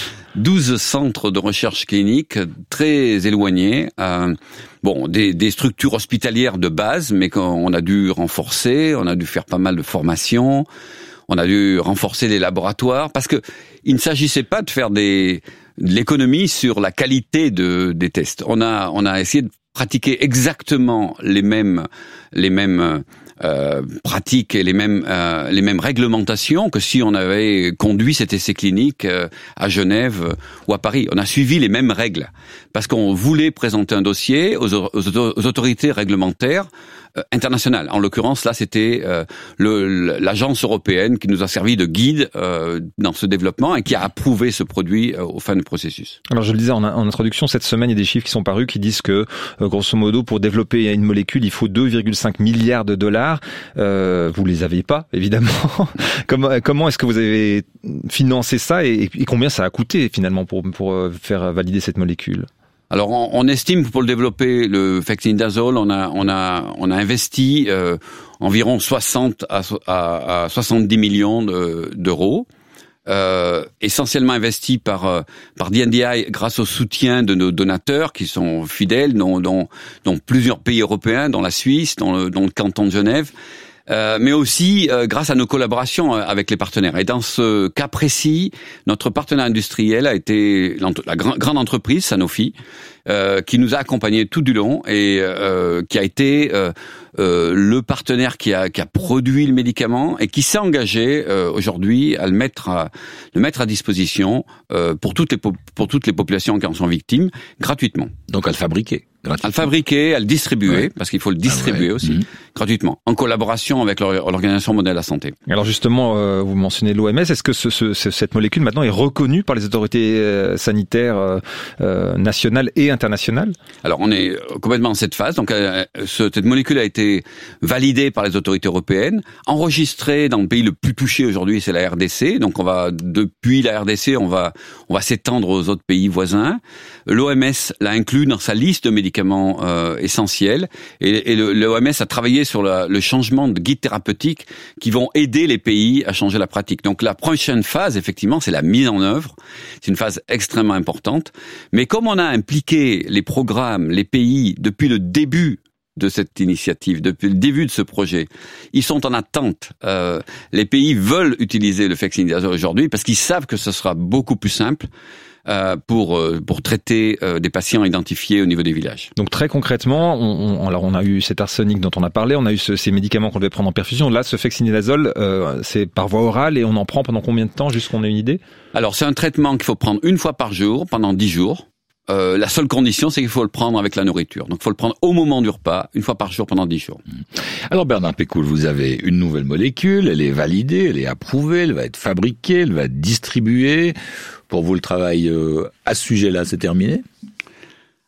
douze centres de recherche clinique très éloignés. Euh, bon, des, des structures hospitalières de base, mais qu'on a dû renforcer. On a dû faire pas mal de formations. On a dû renforcer les laboratoires parce que il ne s'agissait pas de faire des de l'économie sur la qualité de des tests. On a on a essayé de pratiquer exactement les mêmes les mêmes Euh, pratiques et les mêmes euh, les mêmes réglementations que si on avait conduit cet essai clinique euh, à Genève euh, ou à Paris. On a suivi les mêmes règles parce qu'on voulait présenter un dossier aux, aux, aux autorités réglementaires euh, internationales. En l'occurrence, là, c'était euh, le, l'agence européenne qui nous a servi de guide euh, dans ce développement et qui a approuvé ce produit euh, au fin du processus. Alors, je le disais en, en introduction, cette semaine, il y a des chiffres qui sont parus qui disent que, euh, grosso modo, pour développer une molécule, il faut deux virgule cinq milliards de dollars. Euh, vous les aviez pas, évidemment. comment, comment est-ce que vous avez financé ça et, et combien ça a coûté finalement pour, pour faire valider cette molécule? Alors, on, on estime que pour le développer, le fexinidazole, on a, on a, on a investi euh, environ soixante à, à, à soixante-dix millions de, d'euros. Euh, essentiellement investi par euh, par D N D I grâce au soutien de nos donateurs qui sont fidèles, dont, dont, dont plusieurs pays européens, dont la Suisse, dont le, dont le canton de Genève, euh, mais aussi euh, grâce à nos collaborations avec les partenaires. Et dans ce cas précis, notre partenaire industriel a été la grande entreprise Sanofi, euh, qui nous a accompagnés tout du long et euh, qui a été euh, euh, le partenaire qui a, qui a produit le médicament et qui s'est engagé euh, aujourd'hui à le mettre à, le mettre à disposition euh, pour toutes les pour toutes les populations qui en sont victimes gratuitement. Donc à le fabriquer. À le fabriquer, à le distribuer, ouais. Parce qu'il faut le distribuer ah ouais. aussi, mmh. gratuitement, en collaboration avec l'Organisation mondiale de la santé. Alors justement, euh, vous mentionnez l'O M S, est-ce que ce, ce, cette molécule maintenant est reconnue par les autorités euh, sanitaires euh, nationales et internationales? Alors on est complètement dans cette phase, donc euh, ce, cette molécule a été validée par les autorités européennes, enregistrée dans le pays le plus touché aujourd'hui, c'est la R D C, donc on va, depuis la R D C, on va, on va s'étendre aux autres pays voisins. L'O M S l'a inclus dans sa liste de médicaments euh, essentiels et, et l'O M S a travaillé sur la, le changement de guide thérapeutique qui vont aider les pays à changer la pratique. Donc la prochaine phase, effectivement, c'est la mise en œuvre. C'est une phase extrêmement importante. Mais comme on a impliqué les programmes, les pays depuis le début de cette initiative, depuis le début de ce projet, ils sont en attente. Euh, les pays veulent utiliser le fexinidazole aujourd'hui parce qu'ils savent que ce sera beaucoup plus simple. Euh, pour euh, pour traiter euh, des patients identifiés au niveau des villages. Donc très concrètement, on, on, alors on a eu cet arsenic dont on a parlé, on a eu ce, ces médicaments qu'on devait prendre en perfusion. Là, ce fexinidazole, euh, c'est par voie orale et on en prend pendant combien de temps, juste qu'on ait une idée? Alors c'est un traitement qu'il faut prendre une fois par jour pendant dix jours. Euh, la seule condition, c'est qu'il faut le prendre avec la nourriture. Donc, il faut le prendre au moment du repas, une fois par jour pendant dix jours. Alors, Bernard Pécoul, vous avez une nouvelle molécule, elle est validée, elle est approuvée, elle va être fabriquée, elle va être distribuée. Pour vous, le travail euh, à ce sujet-là, c'est terminé ?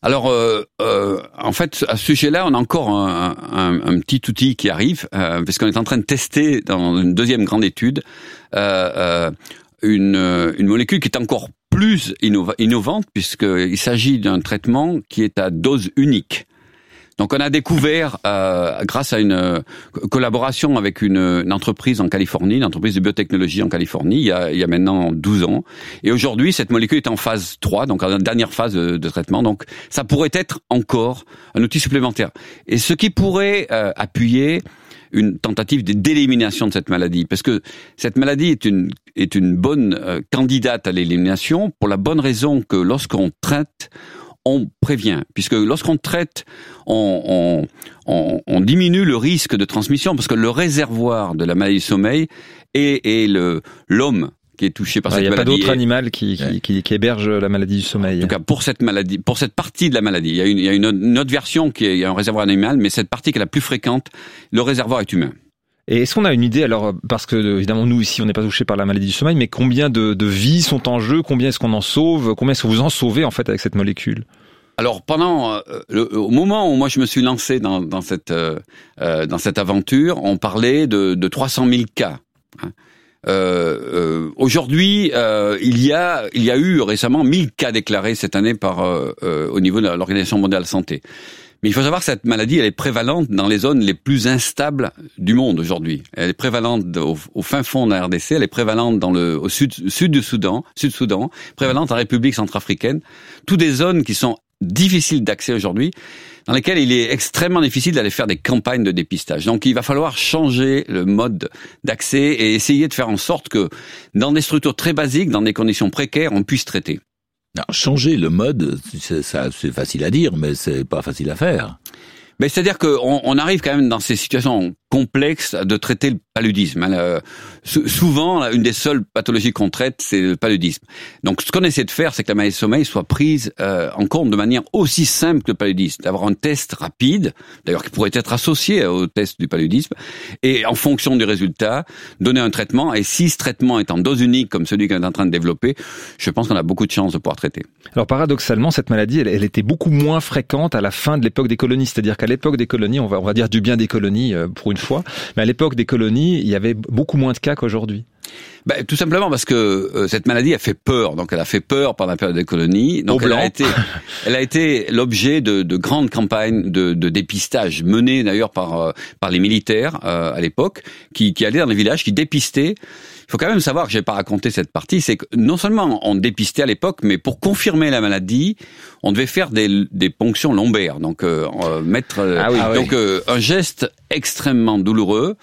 Alors, euh, euh, en fait, à ce sujet-là, on a encore un, un, un petit outil qui arrive, euh, parce qu'on est en train de tester dans une deuxième grande étude euh, euh, une, une molécule qui est encore plus innova- innovante, puisqu'il s'agit d'un traitement qui est à dose unique. Donc on a découvert, euh, grâce à une euh, collaboration avec une, une entreprise en Californie, une entreprise de biotechnologie en Californie, il y a, il y a maintenant douze ans. Et aujourd'hui, cette molécule est en phase trois, donc en dernière phase de, de traitement. Donc ça pourrait être encore un outil supplémentaire. Et ce qui pourrait euh, appuyer une tentative d'élimination de cette maladie, parce que cette maladie est une est une bonne euh, candidate à l'élimination pour la bonne raison que lorsqu'on traite, on prévient, puisque lorsqu'on traite, on, on, on, on diminue le risque de transmission, parce que le réservoir de la maladie du sommeil est, est le l'homme qui est touché par ah, cette maladie. Il n'y a pas d'autre animal qui, qui, qui, qui héberge la maladie du sommeil. En tout cas, pour cette maladie, pour cette partie de la maladie, il y a une, il y a une, une autre version qui est, il y a un réservoir animal, mais cette partie qui est la plus fréquente, le réservoir est humain. Et est-ce qu'on a une idée, alors, parce que évidemment nous ici on n'est pas touché par la maladie du sommeil, mais combien de, de vies sont en jeu, combien est-ce qu'on en sauve, combien est-ce que vous en sauvez en fait avec cette molécule? Alors pendant euh, le, au moment où moi je me suis lancé dans, dans cette euh, dans cette aventure, on parlait de, de trois cent mille cas. Hein. Euh, euh, aujourd'hui, euh, il y a il y a eu récemment mille cas déclarés cette année par euh, euh, au niveau de l'Organisation mondiale de la santé. Mais il faut savoir que cette maladie, elle est prévalente dans les zones les plus instables du monde aujourd'hui. Elle est prévalente au, au fin fond de la R D C, elle est prévalente dans le au sud sud du Soudan, sud-Soudan, prévalente en République centrafricaine, toutes des zones qui sont difficiles d'accès aujourd'hui, dans lesquelles il est extrêmement difficile d'aller faire des campagnes de dépistage. Donc il va falloir changer le mode d'accès et essayer de faire en sorte que dans des structures très basiques, dans des conditions précaires, on puisse traiter. Alors, changer le mode, c'est, ça, c'est facile à dire, mais c'est pas facile à faire. Mais c'est-à-dire qu'on on arrive quand même dans ces situations complexes de traiter le paludisme. Euh, souvent, une des seules pathologies qu'on traite, c'est le paludisme. Donc, ce qu'on essaie de faire, c'est que la maladie du sommeil soit prise euh, en compte de manière aussi simple que le paludisme, d'avoir un test rapide, d'ailleurs qui pourrait être associé au test du paludisme, et en fonction du résultat, donner un traitement. Et si ce traitement est en dose unique, comme celui qu'on est en train de développer, je pense qu'on a beaucoup de chances de pouvoir traiter. Alors, paradoxalement, cette maladie, elle, elle était beaucoup moins fréquente à la fin de l'époque des colonies, c'est-à-dire qu'à l'époque des colonies, on va, on va dire du bien des colonies euh, pour une fois, mais à l'époque des colonies, il y avait beaucoup moins de cas qu'aujourd'hui. Ben, tout simplement parce que euh, cette maladie a fait peur, donc elle a fait peur pendant la période des colonies. Donc elle a été, elle a été l'objet de, de grandes campagnes de, de dépistage menées d'ailleurs par euh, par les militaires euh, à l'époque, qui, qui allaient dans les villages, qui dépistaient. Il faut quand même savoir que j'ai pas raconté cette partie, c'est que non seulement on dépistait à l'époque, mais pour confirmer la maladie, on devait faire des, des ponctions lombaires, donc euh, mettre ah oui, donc oui. Euh, un geste extrêmement douloureux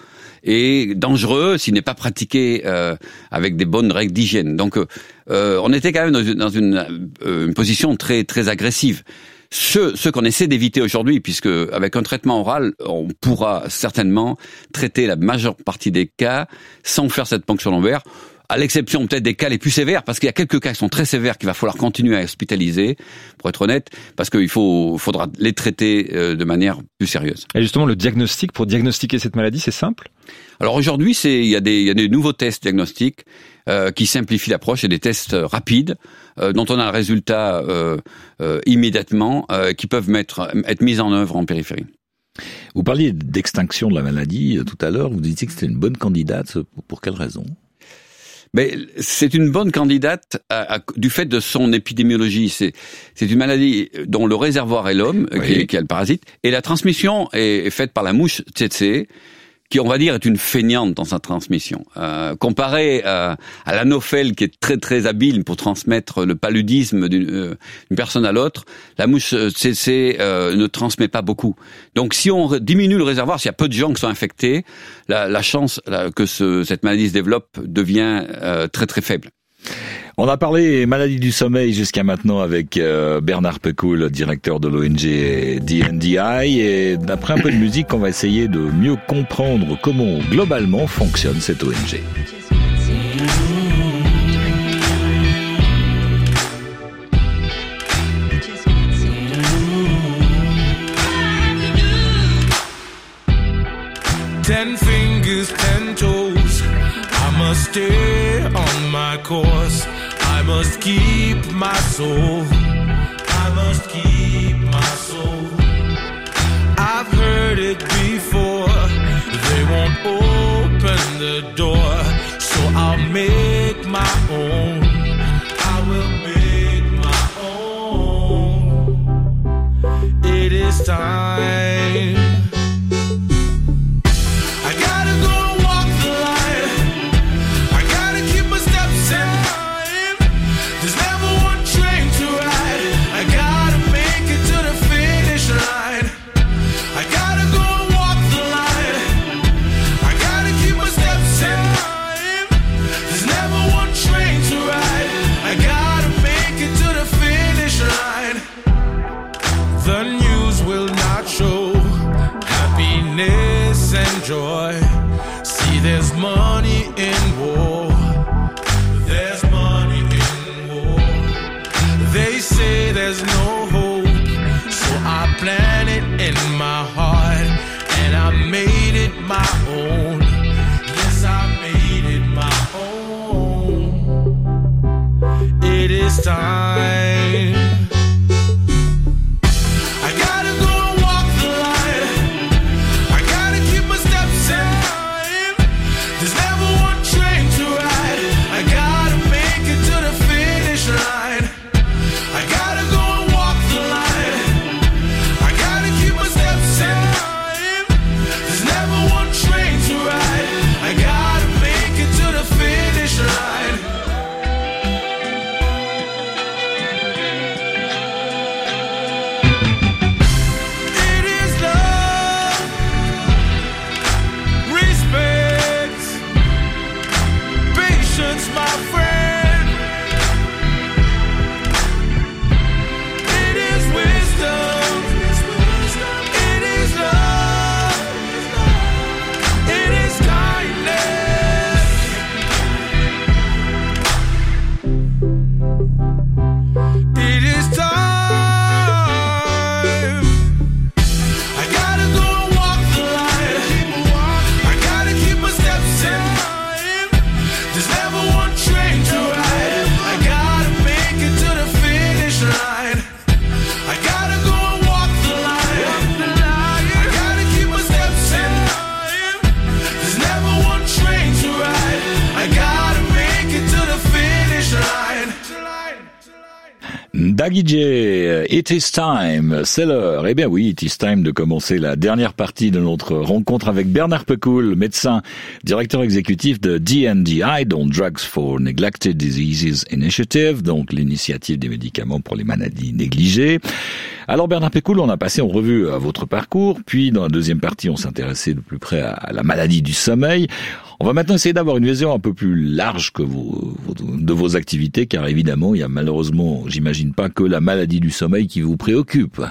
et dangereux s'il n'est pas pratiqué euh, avec des bonnes règles d'hygiène. Donc euh, on était quand même dans une, dans une, euh, une position très très agressive. Ce, ce qu'on essaie d'éviter aujourd'hui, puisque avec un traitement oral, on pourra certainement traiter la majeure partie des cas sans faire cette ponction lombaire, à l'exception peut-être des cas les plus sévères, parce qu'il y a quelques cas qui sont très sévères qu'il va falloir continuer à hospitaliser, pour être honnête, parce qu'il faut, faudra les traiter de manière plus sérieuse. Et justement, le diagnostic, pour diagnostiquer cette maladie, c'est simple ? Alors aujourd'hui, c'est il y a des il y a des nouveaux tests diagnostiques euh, qui simplifient l'approche, et des tests rapides euh, dont on a le résultat euh, euh, immédiatement, euh, qui peuvent mettre être mis en œuvre en périphérie. Vous parliez d'extinction de la maladie euh, tout à l'heure. Vous disiez que c'était une bonne candidate. Pour quelle raison ? Mais c'est une bonne candidate à, à, du fait de son épidémiologie. C'est, c'est une maladie dont le réservoir est l'homme, oui. qui, qui a le parasite, et la transmission est, est faite par la mouche tsetse, qui, on va dire, est une feignante dans sa transmission. Euh, comparé à, à l'anophèle, qui est très très habile pour transmettre le paludisme d'une, euh, d'une personne à l'autre, la mouche tsetse euh, ne transmet pas beaucoup. Donc, si on diminue le réservoir, s'il y a peu de gens qui sont infectés, la, la chance la, que ce, cette maladie se développe devient euh, très très faible. On a parlé maladie du sommeil jusqu'à maintenant avec euh, Bernard Pecoul, directeur de l'O N G D N D I, et d'après un peu de musique, on va essayer de mieux comprendre comment globalement fonctionne cette O N G. Ten fingers, ten toes, I must stay on my course. I must keep my soul. I must keep my soul. I've heard it before. They won't open the door, so I'll make my own. I will make my own. It is time. I gotta go and walk the line. I gotta keep my steps in time. There's never one train to ride. I gotta make it to the finish line. I gotta go and walk the line. I gotta keep my steps in time. There's never one train to ride. I gotta make it to the finish line. The news will not show happiness and joy. See, there's money in war. There's money in war. They say there's no hope, so I plan it in my heart, and I made it my own. Yes, I made it my own. It is time. I gotta go and walk the line. I gotta keep my steps in time. There's never one train to ride. I gotta make it to the finish line. I gotta go and walk the line. I gotta keep my steps in time. There's never one train to ride. I gotta make it to the finish line. It is love, respect, patience, my friend. It is wisdom, it is love, it is kindness. It is time. I gotta go and walk the line. I gotta keep my steps in time. There's never one train to ride. I gotta make it to the finish line. I gotta go and walk the line. I gotta keep my steps in time. There's never one train to ride. I gotta make it to the finish line. Daggy J, It is time, c'est l'heure. Eh bien oui, It is time de commencer la dernière partie de notre rencontre avec Bernard Pecoul, médecin, directeur exécutif de D and D I, dont Drugs for Neglected Diseases Initiative, donc l'initiative des médicaments pour les maladies négligées. Alors Bernard Pecoul, on a passé en revue à votre parcours, puis dans la deuxième partie, on s'intéressait de plus près à la maladie du sommeil. On va maintenant essayer d'avoir une vision un peu plus large que vos, de vos activités, car évidemment, il y a malheureusement, j'imagine pas que la maladie du sommeil qui vous préoccupe.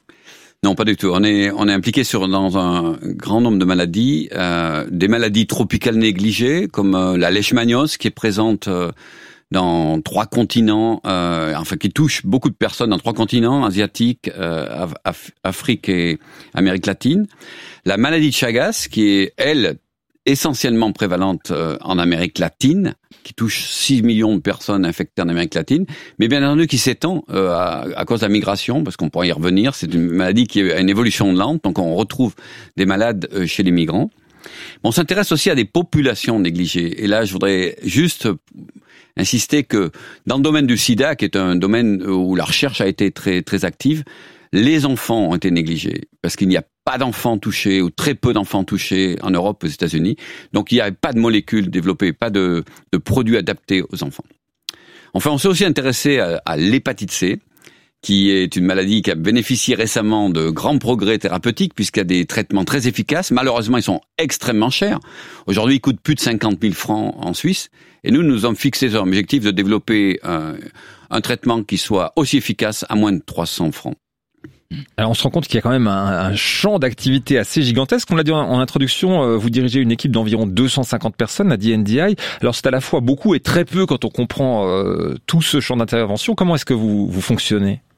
Non, pas du tout. On est on est impliqué sur dans un grand nombre de maladies, euh, des maladies tropicales négligées comme euh, la leishmaniose qui est présente euh, dans trois continents, euh, enfin qui touche beaucoup de personnes dans trois continents, asiatiques, euh, Af- Afrique et Amérique latine. La maladie de Chagas qui est elle essentiellement prévalente euh, en Amérique latine, qui touche six millions de personnes infectées en Amérique latine, mais bien entendu qui s'étend euh, à, à cause de la migration, parce qu'on pourra y revenir, c'est une maladie qui a une évolution lente, donc on retrouve des malades euh, chez les migrants. On s'intéresse aussi à des populations négligées, et là je voudrais juste insister que dans le domaine du sida, qui est un domaine où la recherche a été très, très active, les enfants ont été négligés, parce qu'il n'y a pas d'enfants touchés, ou très peu d'enfants touchés en Europe, aux États-Unis. Donc il n'y a pas de molécules développées, pas de, de produits adaptés aux enfants. Enfin, on s'est aussi intéressé à, à l'hépatite C, qui est une maladie qui a bénéficié récemment de grands progrès thérapeutiques, puisqu'il y a des traitements très efficaces. Malheureusement, ils sont extrêmement chers. Aujourd'hui, ils coûtent plus de cinquante mille francs en Suisse. Et nous, nous nous sommes fixés sur l'objectif de développer un, un traitement qui soit aussi efficace à moins de trois cents francs. Alors on se rend compte qu'il y a quand même un, un champ d'activité assez gigantesque. On l'a dit en, en introduction, euh, vous dirigez une équipe d'environ deux cent cinquante personnes à D and D I. Alors c'est à la fois beaucoup et très peu quand on comprend euh, tout ce champ d'intervention. Comment est-ce que vous, vous fonctionnez ?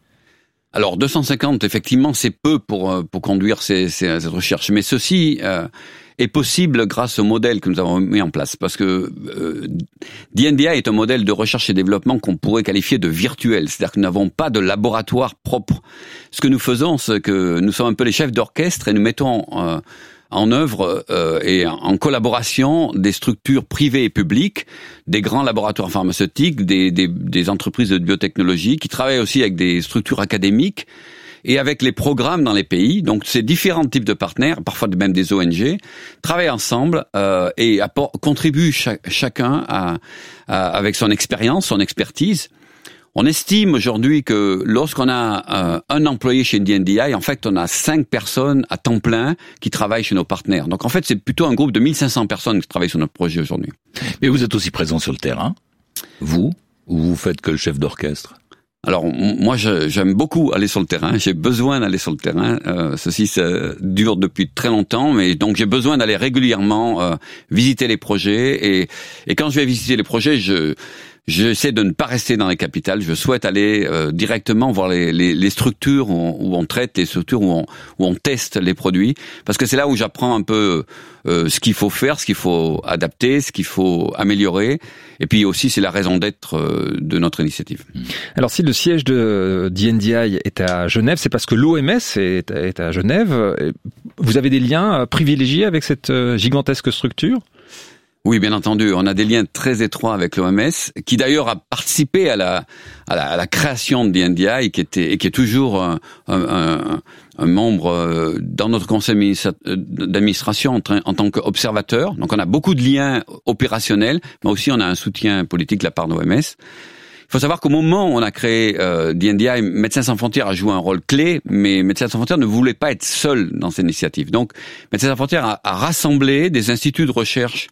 Alors deux cent cinquante, effectivement, c'est peu pour pour conduire ces, ces, cette recherche, mais ceci euh, est possible grâce au modèle que nous avons mis en place, parce que euh, D N D I est un modèle de recherche et développement qu'on pourrait qualifier de virtuel, c'est-à-dire que nous n'avons pas de laboratoire propre. Ce que nous faisons, c'est que nous sommes un peu les chefs d'orchestre et nous mettons euh, en œuvre euh, et en collaboration des structures privées et publiques, des grands laboratoires pharmaceutiques, des, des, des entreprises de biotechnologie, qui travaillent aussi avec des structures académiques et avec les programmes dans les pays. Donc ces différents types de partenaires, parfois même des O N G, travaillent ensemble euh, et apport, contribuent chac, chacun à, à, avec son expérience, son expertise. On estime aujourd'hui que lorsqu'on a euh, un employé chez D N D I, en fait, on a cinq personnes à temps plein qui travaillent chez nos partenaires. Donc, en fait, c'est plutôt un groupe de mille cinq cents personnes qui travaillent sur notre projet aujourd'hui. Mais vous êtes aussi présent sur le terrain, vous, ou vous faites que le chef d'orchestre? Alors, moi, je, j'aime beaucoup aller sur le terrain. J'ai besoin d'aller sur le terrain. Euh, ceci, ça dure depuis très longtemps, mais donc j'ai besoin d'aller régulièrement euh, visiter les projets. Et, et quand je vais visiter les projets, je J'essaie de ne pas rester dans les capitales. Je souhaite aller euh, directement voir les, les, les structures où on, où on traite, les structures où on, où on teste les produits, parce que c'est là où j'apprends un peu euh, ce qu'il faut faire, ce qu'il faut adapter, ce qu'il faut améliorer. Et puis aussi, c'est la raison d'être euh, de notre initiative. Alors, si le siège de D N D I est à Genève, c'est parce que l'O M S est, est à Genève. Vous avez des liens privilégiés avec cette gigantesque structure ? Oui, bien entendu. On a des liens très étroits avec l'O M S, qui d'ailleurs a participé à la, à la, à la création de D N D I, qui était, et qui est toujours un, un, un membre dans notre conseil d'administration en, en tant qu'observateur. Donc on a beaucoup de liens opérationnels, mais aussi on a un soutien politique de la part de l'O M S. Il faut savoir qu'au moment où on a créé euh, D N D I, Médecins sans frontières a joué un rôle clé, mais Médecins sans frontières ne voulait pas être seul dans cette initiative. Donc Médecins sans frontières a, a rassemblé des instituts de recherche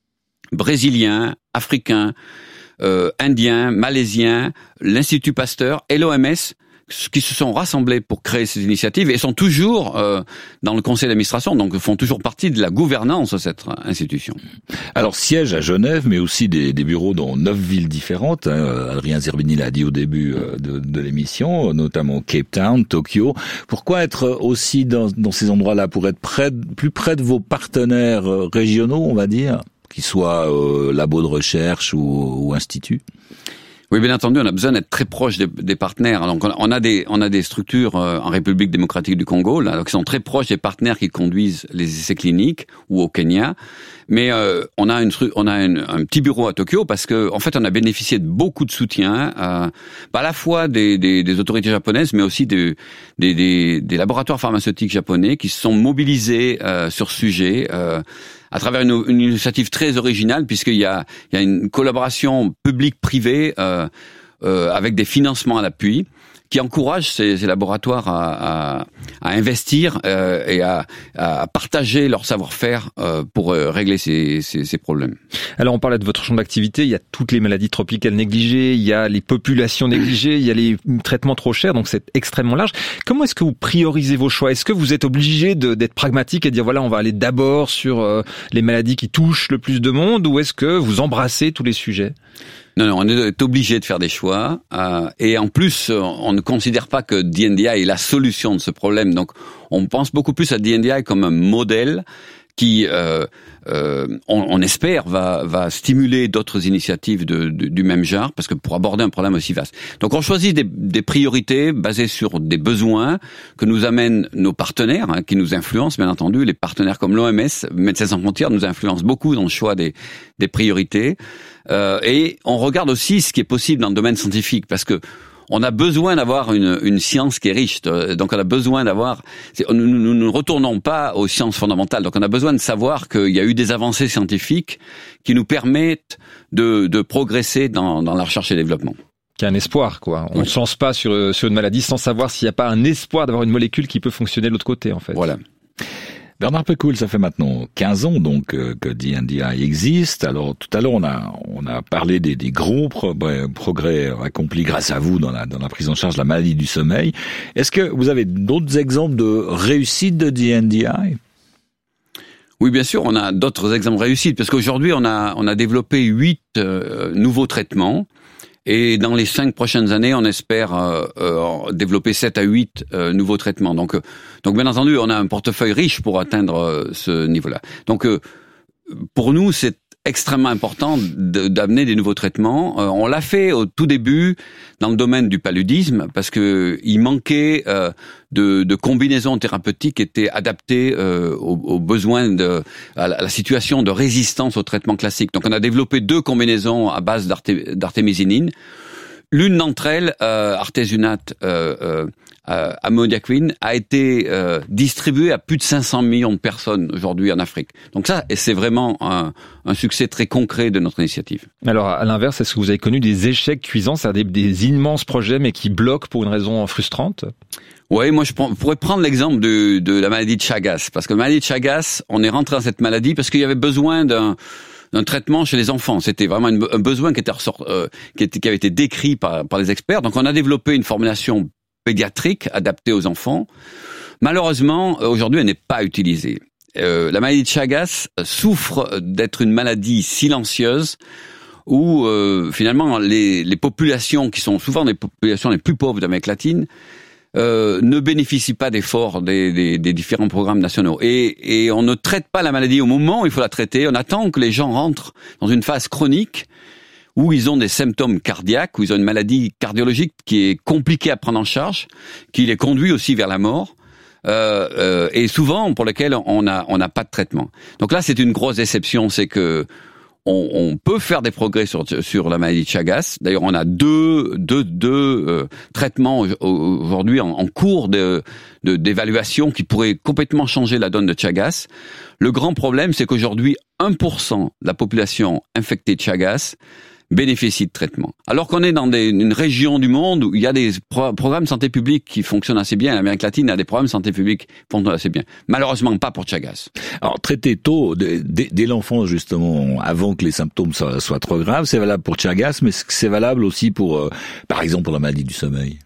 brésiliens, africains, euh, indiens, malaisiens, l'Institut Pasteur et l'O M S qui se sont rassemblés pour créer ces initiatives et sont toujours euh, dans le conseil d'administration, donc font toujours partie de la gouvernance de cette institution. Alors, siège à Genève, mais aussi des, des bureaux dans neuf villes différentes. Hein. Adrien Zerbini l'a dit au début de, de l'émission, notamment Cape Town, Tokyo. Pourquoi être aussi dans, dans ces endroits-là? Pour être près, plus près de vos partenaires régionaux, on va dire, qu'ils soient euh, labos de recherche ou, ou instituts? Oui, bien entendu, on a besoin d'être très proche des, des partenaires. Donc, on a des, on a des structures euh, en République démocratique du Congo, là, qui sont très proches des partenaires qui conduisent les essais cliniques, ou au Kenya. Mais euh, on a une, on a une, un petit bureau à Tokyo parce que, en fait, on a bénéficié de beaucoup de soutien, euh, à la fois des, des, des autorités japonaises, mais aussi des, des, des, des laboratoires pharmaceutiques japonais qui se sont mobilisés euh, sur ce sujet. Euh, à travers une, une initiative très originale, puisqu'il y a, il y a une collaboration publique-privée euh, euh, avec des financements à l'appui, qui encourage ces, ces laboratoires à, à, à investir euh, et à, à partager leur savoir-faire euh, pour euh, régler ces, ces, ces problèmes. Alors on parlait de votre champ d'activité, il y a toutes les maladies tropicales négligées, il y a les populations négligées, il y a les traitements trop chers, donc c'est extrêmement large. Comment est-ce que vous priorisez vos choix? Est-ce que vous êtes obligé de, d'être pragmatique et de dire voilà, on va aller d'abord sur euh, les maladies qui touchent le plus de monde, ou est-ce que vous embrassez tous les sujets? Non, non, on est obligé de faire des choix. Euh, et en plus, on ne considère pas que D N D I est la solution de ce problème. Donc, on pense beaucoup plus à D N D I comme un modèle qui, euh, euh, on, on espère, va, va stimuler d'autres initiatives de, de, du même genre, parce que pour aborder un problème aussi vaste. Donc, on choisit des, des priorités basées sur des besoins que nous amènent nos partenaires, hein, qui nous influencent, bien entendu. Les partenaires comme l'O M S, Médecins sans frontières, nous influencent beaucoup dans le choix des, des priorités. Euh, et on regarde aussi ce qui est possible dans le domaine scientifique, parce que on a besoin d'avoir une, une science qui est riche. Donc on a besoin d'avoir... Nous, nous, nous ne retournons pas aux sciences fondamentales. Donc on a besoin de savoir qu'il y a eu des avancées scientifiques qui nous permettent de, de progresser dans, dans la recherche et le développement. Qu'il y a un espoir, quoi. On ne oui. se lance pas sur, sur une maladie sans savoir s'il n'y a pas un espoir d'avoir une molécule qui peut fonctionner de l'autre côté, en fait. Voilà. Bernard Pécoul, ça fait maintenant quinze ans donc euh, que D N D I existe. Alors tout à l'heure on a on a parlé des, des gros pro- progrès accomplis grâce à vous dans la dans la prise en charge de la maladie du sommeil. Est-ce que vous avez d'autres exemples de réussite de D N D I? Oui, bien sûr, on a d'autres exemples de réussite parce qu'aujourd'hui on a on a développé huit euh, nouveaux traitements. Et dans les cinq prochaines années, on espère euh, euh, développer sept à huit euh, nouveaux traitements. Donc, euh, donc bien entendu, on a un portefeuille riche pour atteindre euh, ce niveau-là. Donc, euh, pour nous, c'est extrêmement important de, d'amener des nouveaux traitements. Euh, on l'a fait au tout début dans le domaine du paludisme parce que il manquait euh, de, de combinaisons thérapeutiques qui étaient adaptées euh, aux, aux besoins de à la, à la situation de résistance aux traitements classiques. Donc on a développé deux combinaisons à base d'arté, d'artémisinine. L'une d'entre elles, euh, artésunate euh, euh, euh, ammoniaquine, a été euh, distribuée à plus de cinq cents millions de personnes aujourd'hui en Afrique. Donc ça, c'est vraiment un, un succès très concret de notre initiative. Alors, à l'inverse, est-ce que vous avez connu des échecs cuisants, c'est-à-dire des, des immenses projets, mais qui bloquent pour une raison frustrante ? Oui, moi je pourrais prendre l'exemple de, de la maladie de Chagas, parce que la maladie de Chagas, on est rentré dans cette maladie parce qu'il y avait besoin d'un un traitement chez les enfants. C'était vraiment une, un besoin qui était ressort, euh, qui, était, qui avait été décrit par, par les experts. Donc on a développé une formulation pédiatrique adaptée aux enfants. Malheureusement, aujourd'hui, elle n'est pas utilisée. Euh, la maladie de Chagas souffre d'être une maladie silencieuse où euh, finalement les, les populations qui sont souvent les populations les plus pauvres d'Amérique latine Euh, ne bénéficie pas d'efforts des, des, des différents programmes nationaux. Et, et on ne traite pas la maladie au moment où il faut la traiter. On attend que les gens rentrent dans une phase chronique où ils ont des symptômes cardiaques, où ils ont une maladie cardiologique qui est compliquée à prendre en charge, qui les conduit aussi vers la mort, euh, euh, et souvent pour lesquels on n'a on n'a pas de traitement. Donc là, c'est une grosse déception, c'est que On, on peut faire des progrès sur, sur la maladie de Chagas. D'ailleurs, on a deux, deux, deux euh, traitements aujourd'hui en, en cours de, de, d'évaluation qui pourraient complètement changer la donne de Chagas. Le grand problème, c'est qu'aujourd'hui, un pour cent de la population infectée de Chagas bénéficie de traitement. Alors qu'on est dans des, une région du monde où il y a des pro- programmes de santé publique qui fonctionnent assez bien. L'Amérique latine a des programmes de santé publique qui fonctionnent assez bien. Malheureusement pas pour Chagas. Alors, traiter tôt, dès, dès l'enfance, justement, avant que les symptômes soient, soient trop graves, c'est valable pour Chagas, mais c'est valable aussi pour, euh, par exemple, pour la maladie du sommeil.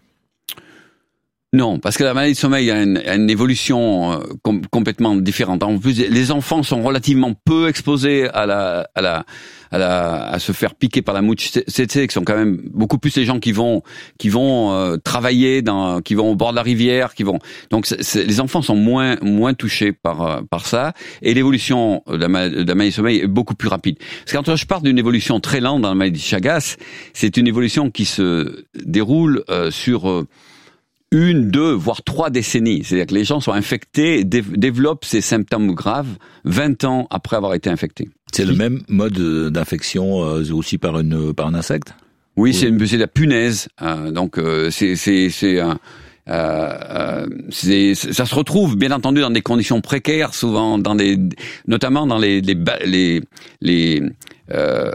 Non, parce que la maladie du sommeil a une, a une évolution euh, com- complètement différente. En plus, les enfants sont relativement peu exposés à la, à la, à la, à se faire piquer par la mouche C C, qui sont quand même beaucoup plus les gens qui vont, qui vont euh, travailler dans, qui vont au bord de la rivière, qui vont. Donc, c'est, c'est, les enfants sont moins, moins touchés par, euh, par ça, et l'évolution de la, de la maladie du sommeil est beaucoup plus rapide. Parce que quand je parle d'une évolution très lente dans la maladie de Chagas, c'est une évolution qui se déroule euh, sur euh, une, deux, voire trois décennies. C'est-à-dire que les gens sont infectés, dé- développent ces symptômes graves vingt ans après avoir été infectés. C'est le même mode d'infection euh, aussi par une par un insecte ? Oui, oui. c'est, une, c'est la punaise. Euh, donc euh, c'est c'est c'est un euh, euh, c'est, ça se retrouve bien entendu dans des conditions précaires, souvent dans des, notamment dans les les les les euh,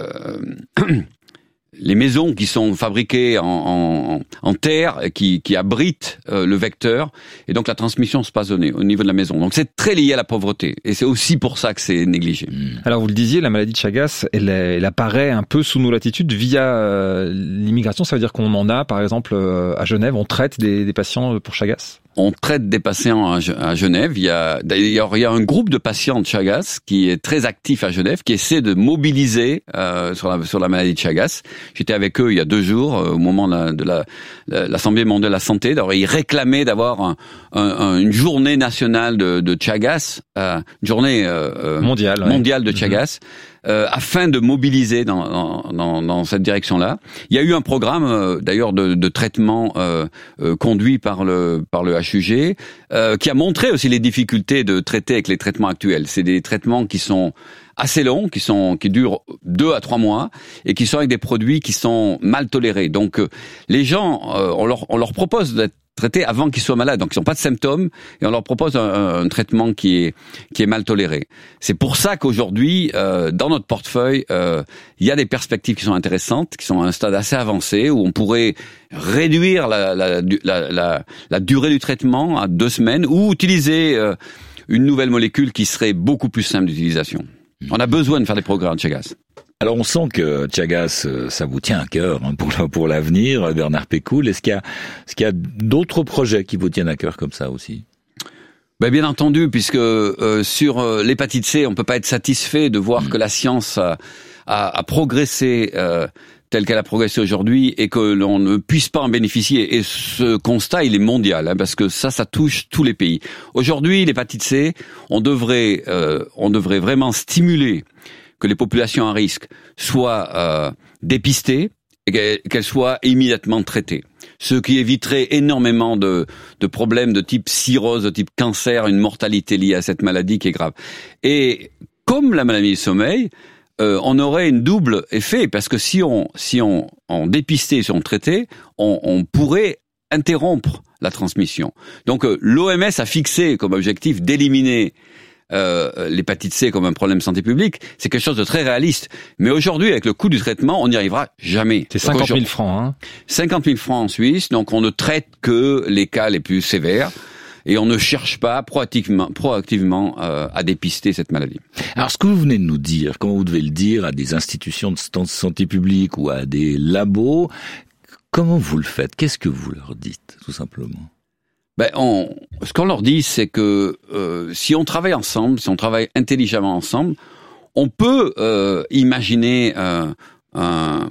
les maisons qui sont fabriquées en, en, en terre, qui, qui abritent euh, le vecteur, et donc la transmission se passe au, au niveau de la maison. Donc c'est très lié à la pauvreté, et c'est aussi pour ça que c'est négligé. Alors vous le disiez, la maladie de Chagas, elle, elle apparaît un peu sous nos latitudes via euh, l'immigration. Ça veut dire qu'on en a, par exemple, euh, à Genève, on traite des, des patients pour Chagas ? On traite des patients à Genève. Il y a d'ailleurs il y a un groupe de patients de Chagas qui est très actif à Genève, qui essaie de mobiliser euh, sur la sur la maladie de Chagas. J'étais avec eux il y a deux jours euh, au moment de, la, de la, l'Assemblée mondiale de la santé. Alors ils réclamaient d'avoir un, un, une journée nationale de, de Chagas, euh, une journée euh, mondiale, mondiale ouais. de Chagas. Mmh. Euh, afin de mobiliser dans, dans, dans cette direction-là. Il y a eu un programme euh, d'ailleurs de, de traitement euh, euh, conduit par le par le H U G euh, qui a montré aussi les difficultés de traiter avec les traitements actuels. C'est des traitements qui sont assez longs, qui sont qui durent deux à trois mois et qui sont avec des produits qui sont mal tolérés. Donc euh, les gens, euh, on leur on leur propose d'être traités avant qu'ils soient malades, donc ils n'ont pas de symptômes, et on leur propose un, un traitement qui est qui est mal toléré. C'est pour ça qu'aujourd'hui, euh, dans notre portefeuille, euh, il y a des perspectives qui sont intéressantes, qui sont à un stade assez avancé, où on pourrait réduire la, la, la, la, la durée du traitement à deux semaines, ou utiliser euh, une nouvelle molécule qui serait beaucoup plus simple d'utilisation. On a besoin de faire des progrès en Chagas. Alors on sent que Chagas, ça vous tient à cœur hein, pour pour l'avenir, Bernard Pécoul. Est-ce qu'il y a, est-ce qu'il y a d'autres projets qui vous tiennent à cœur comme ça aussi ? Ben bien entendu, puisque euh, sur euh, l'hépatite C, on peut pas être satisfait de voir mmh. que la science a, a, a progressé euh, telle qu'elle a progressé aujourd'hui et que l'on ne puisse pas en bénéficier. Et ce constat, il est mondial, hein, parce que ça, ça touche tous les pays. Aujourd'hui, l'hépatite C, on devrait, euh, on devrait vraiment stimuler que les populations à risque soient euh, dépistées et qu'elles soient immédiatement traitées. Ce qui éviterait énormément de, de problèmes de type cirrhose, de type cancer, une mortalité liée à cette maladie qui est grave. Et comme la maladie du sommeil, euh, on aurait une double effet, parce que si on, si on, on dépistait, si on traitait, on, on pourrait interrompre la transmission. Donc euh, l'O M S a fixé comme objectif d'éliminer Euh, l'hépatite C comme un problème de santé publique. C'est quelque chose de très réaliste. Mais aujourd'hui, avec le coût du traitement, on n'y arrivera jamais. C'est cinquante mille francs, hein. cinquante mille francs en Suisse, donc on ne traite que les cas les plus sévères. Et on ne cherche pas proactivement, proactivement euh, à dépister cette maladie. Alors, ce que vous venez de nous dire, comment vous devez le dire à des institutions de santé publique ou à des labos, comment vous le faites? Qu'est-ce que vous leur dites, tout simplement? Ben, on, ce qu'on leur dit, c'est que euh, si on travaille ensemble, si on travaille intelligemment ensemble, on peut euh, imaginer euh, un,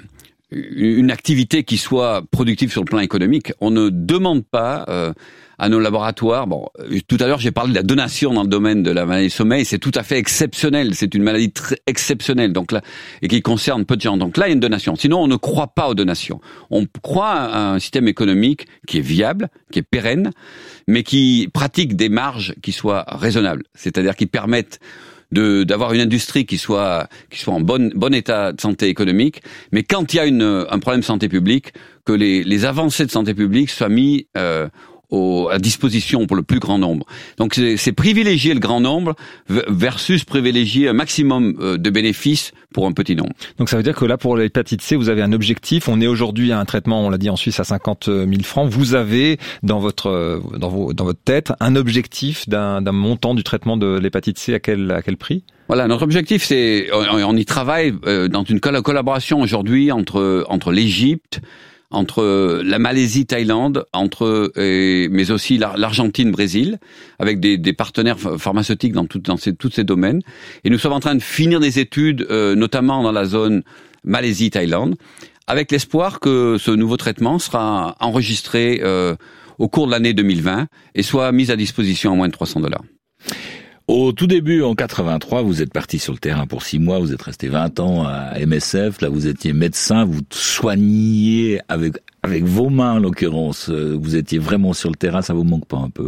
une activité qui soit productive sur le plan économique. On ne demande pas euh, à nos laboratoires. Bon, tout à l'heure, j'ai parlé de la donation dans le domaine de la maladie du sommeil. C'est tout à fait exceptionnel. C'est une maladie très exceptionnelle, donc là, et qui concerne peu de gens. Donc là, il y a une donation. Sinon, on ne croit pas aux donations. On croit à un système économique qui est viable, qui est pérenne, mais qui pratique des marges qui soient raisonnables. C'est-à-dire qui permettent de d'avoir une industrie qui soit qui soit en bon bon état de santé économique, mais quand il y a une un problème de santé publique, que les les avancées de santé publique soient mis euh, au, à disposition pour le plus grand nombre. Donc c'est, c'est privilégier le grand nombre versus privilégier un maximum de bénéfices pour un petit nombre. Donc ça veut dire que là, pour l'hépatite C, vous avez un objectif. On est aujourd'hui à un traitement, on l'a dit en Suisse, à cinquante mille francs. Vous avez dans votre dans, vos, dans votre tête un objectif d'un, d'un montant du traitement de l'hépatite C à quel à quel prix? Voilà, notre objectif, c'est on y travaille dans une collaboration aujourd'hui entre entre l'Égypte, entre la Malaisie, Thaïlande, entre et, mais aussi l'Argentine, Brésil, avec des, des partenaires pharmaceutiques dans tout, dans ces, tous ces domaines. Et nous sommes en train de finir des études, euh, notamment dans la zone Malaisie, Thaïlande, avec l'espoir que ce nouveau traitement sera enregistré euh, au cours de l'année deux mille vingt et soit mis à disposition à moins de trois cents dollars. Au tout début, en quatre-vingt-trois, vous êtes parti sur le terrain pour six mois, vous êtes resté vingt ans à M S F, là vous étiez médecin, vous soigniez avec avec vos mains en l'occurrence, vous étiez vraiment sur le terrain, ça vous manque pas un peu?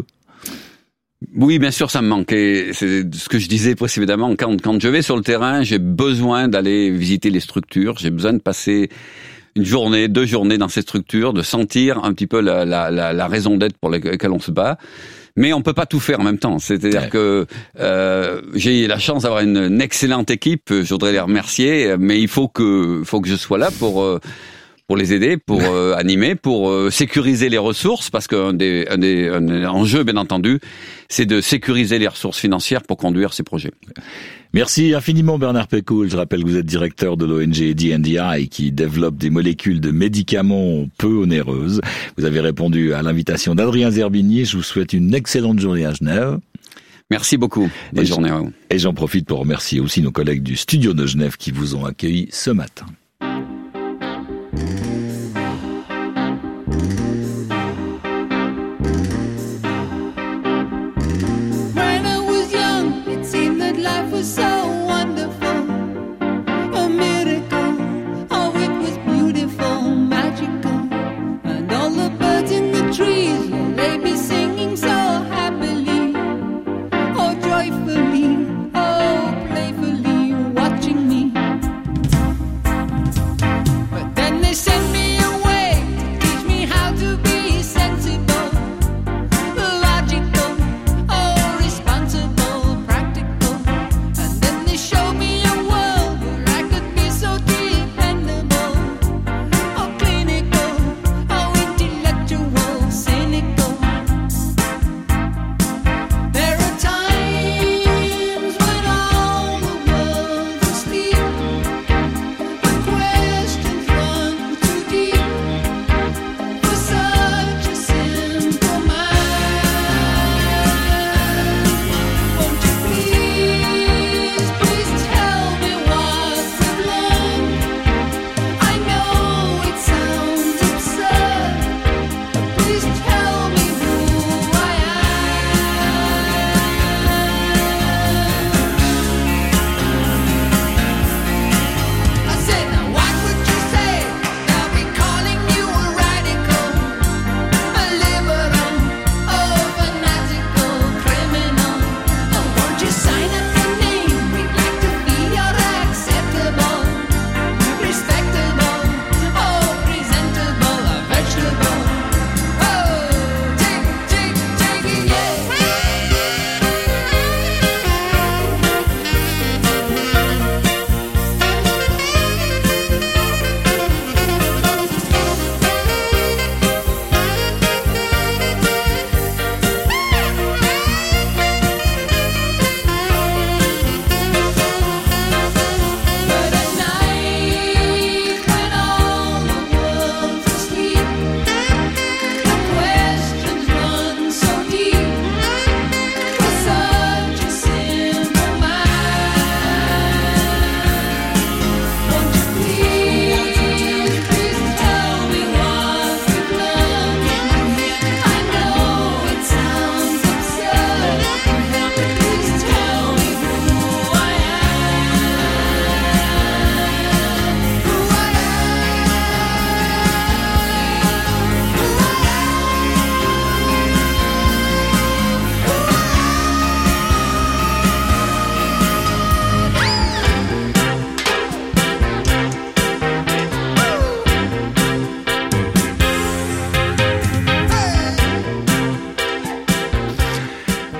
Oui, bien sûr, ça me manque. Et c'est ce que je disais précédemment, quand, quand je vais sur le terrain, j'ai besoin d'aller visiter les structures, j'ai besoin de passer une journée, deux journées dans ces structures, de sentir un petit peu la, la, la, la raison d'être pour laquelle on se bat. Mais on peut pas tout faire en même temps. C'est-à-dire ouais. que euh, j'ai la chance d'avoir une, une excellente équipe. Je voudrais les remercier, mais il faut que, faut que je sois là pour euh, pour les aider, pour euh, animer, pour euh, sécuriser les ressources, parce qu'un des, un des un enjeux, bien entendu, c'est de sécuriser les ressources financières pour conduire ces projets. Merci infiniment Bernard Pécoul. Je rappelle que vous êtes directeur de l'O N G D and D I qui développe des molécules de médicaments peu onéreuses. Vous avez répondu à l'invitation d'Adrien Zerbini. Je vous souhaite une excellente journée à Genève. Merci beaucoup. Bonne et journée à vous. Et j'en profite pour remercier aussi nos collègues du studio de Genève qui vous ont accueillis ce matin.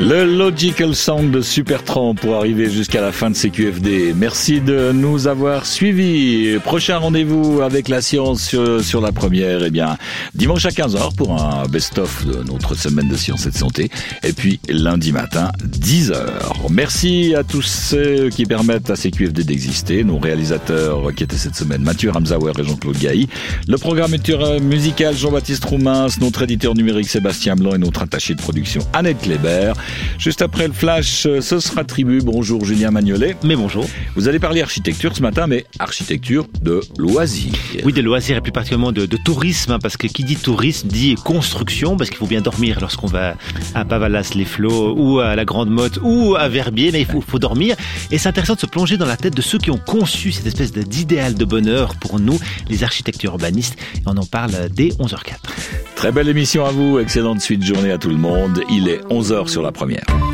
Le Logical Sound de Supertramp pour arriver jusqu'à la fin de C Q F D. Merci de nous avoir suivis. Prochain rendez-vous avec la science sur, sur la première, eh bien, dimanche à quinze heures pour un best-of de notre semaine de science et de santé. Et puis, lundi matin, dix heures. Merci à tous ceux qui permettent à C Q F D d'exister. Nos réalisateurs qui étaient cette semaine, Mathieu Ramsauer et Jean-Claude Gailly. Le programme musical, Jean-Baptiste Roumins. Notre éditeur numérique, Sébastien Blanc, et notre attaché de production, Annette Kléber. Juste après le flash, ce sera Tribu. Bonjour Julien Magnolet. Mais bonjour. Vous allez parler architecture ce matin, mais architecture de loisirs. Oui, de loisirs et plus particulièrement de, de tourisme, hein, parce que qui dit tourisme dit construction, parce qu'il faut bien dormir lorsqu'on va à Pavalas-les-Flots ou à la Grande Motte ou à Verbier, mais il faut, faut dormir. Et c'est intéressant de se plonger dans la tête de ceux qui ont conçu cette espèce d'idéal de bonheur pour nous, les architectes urbanistes. Et on en parle dès onze heures zéro quatre. Très belle émission à vous, excellente suite de journée à tout le monde. Il est onze heures sur la première.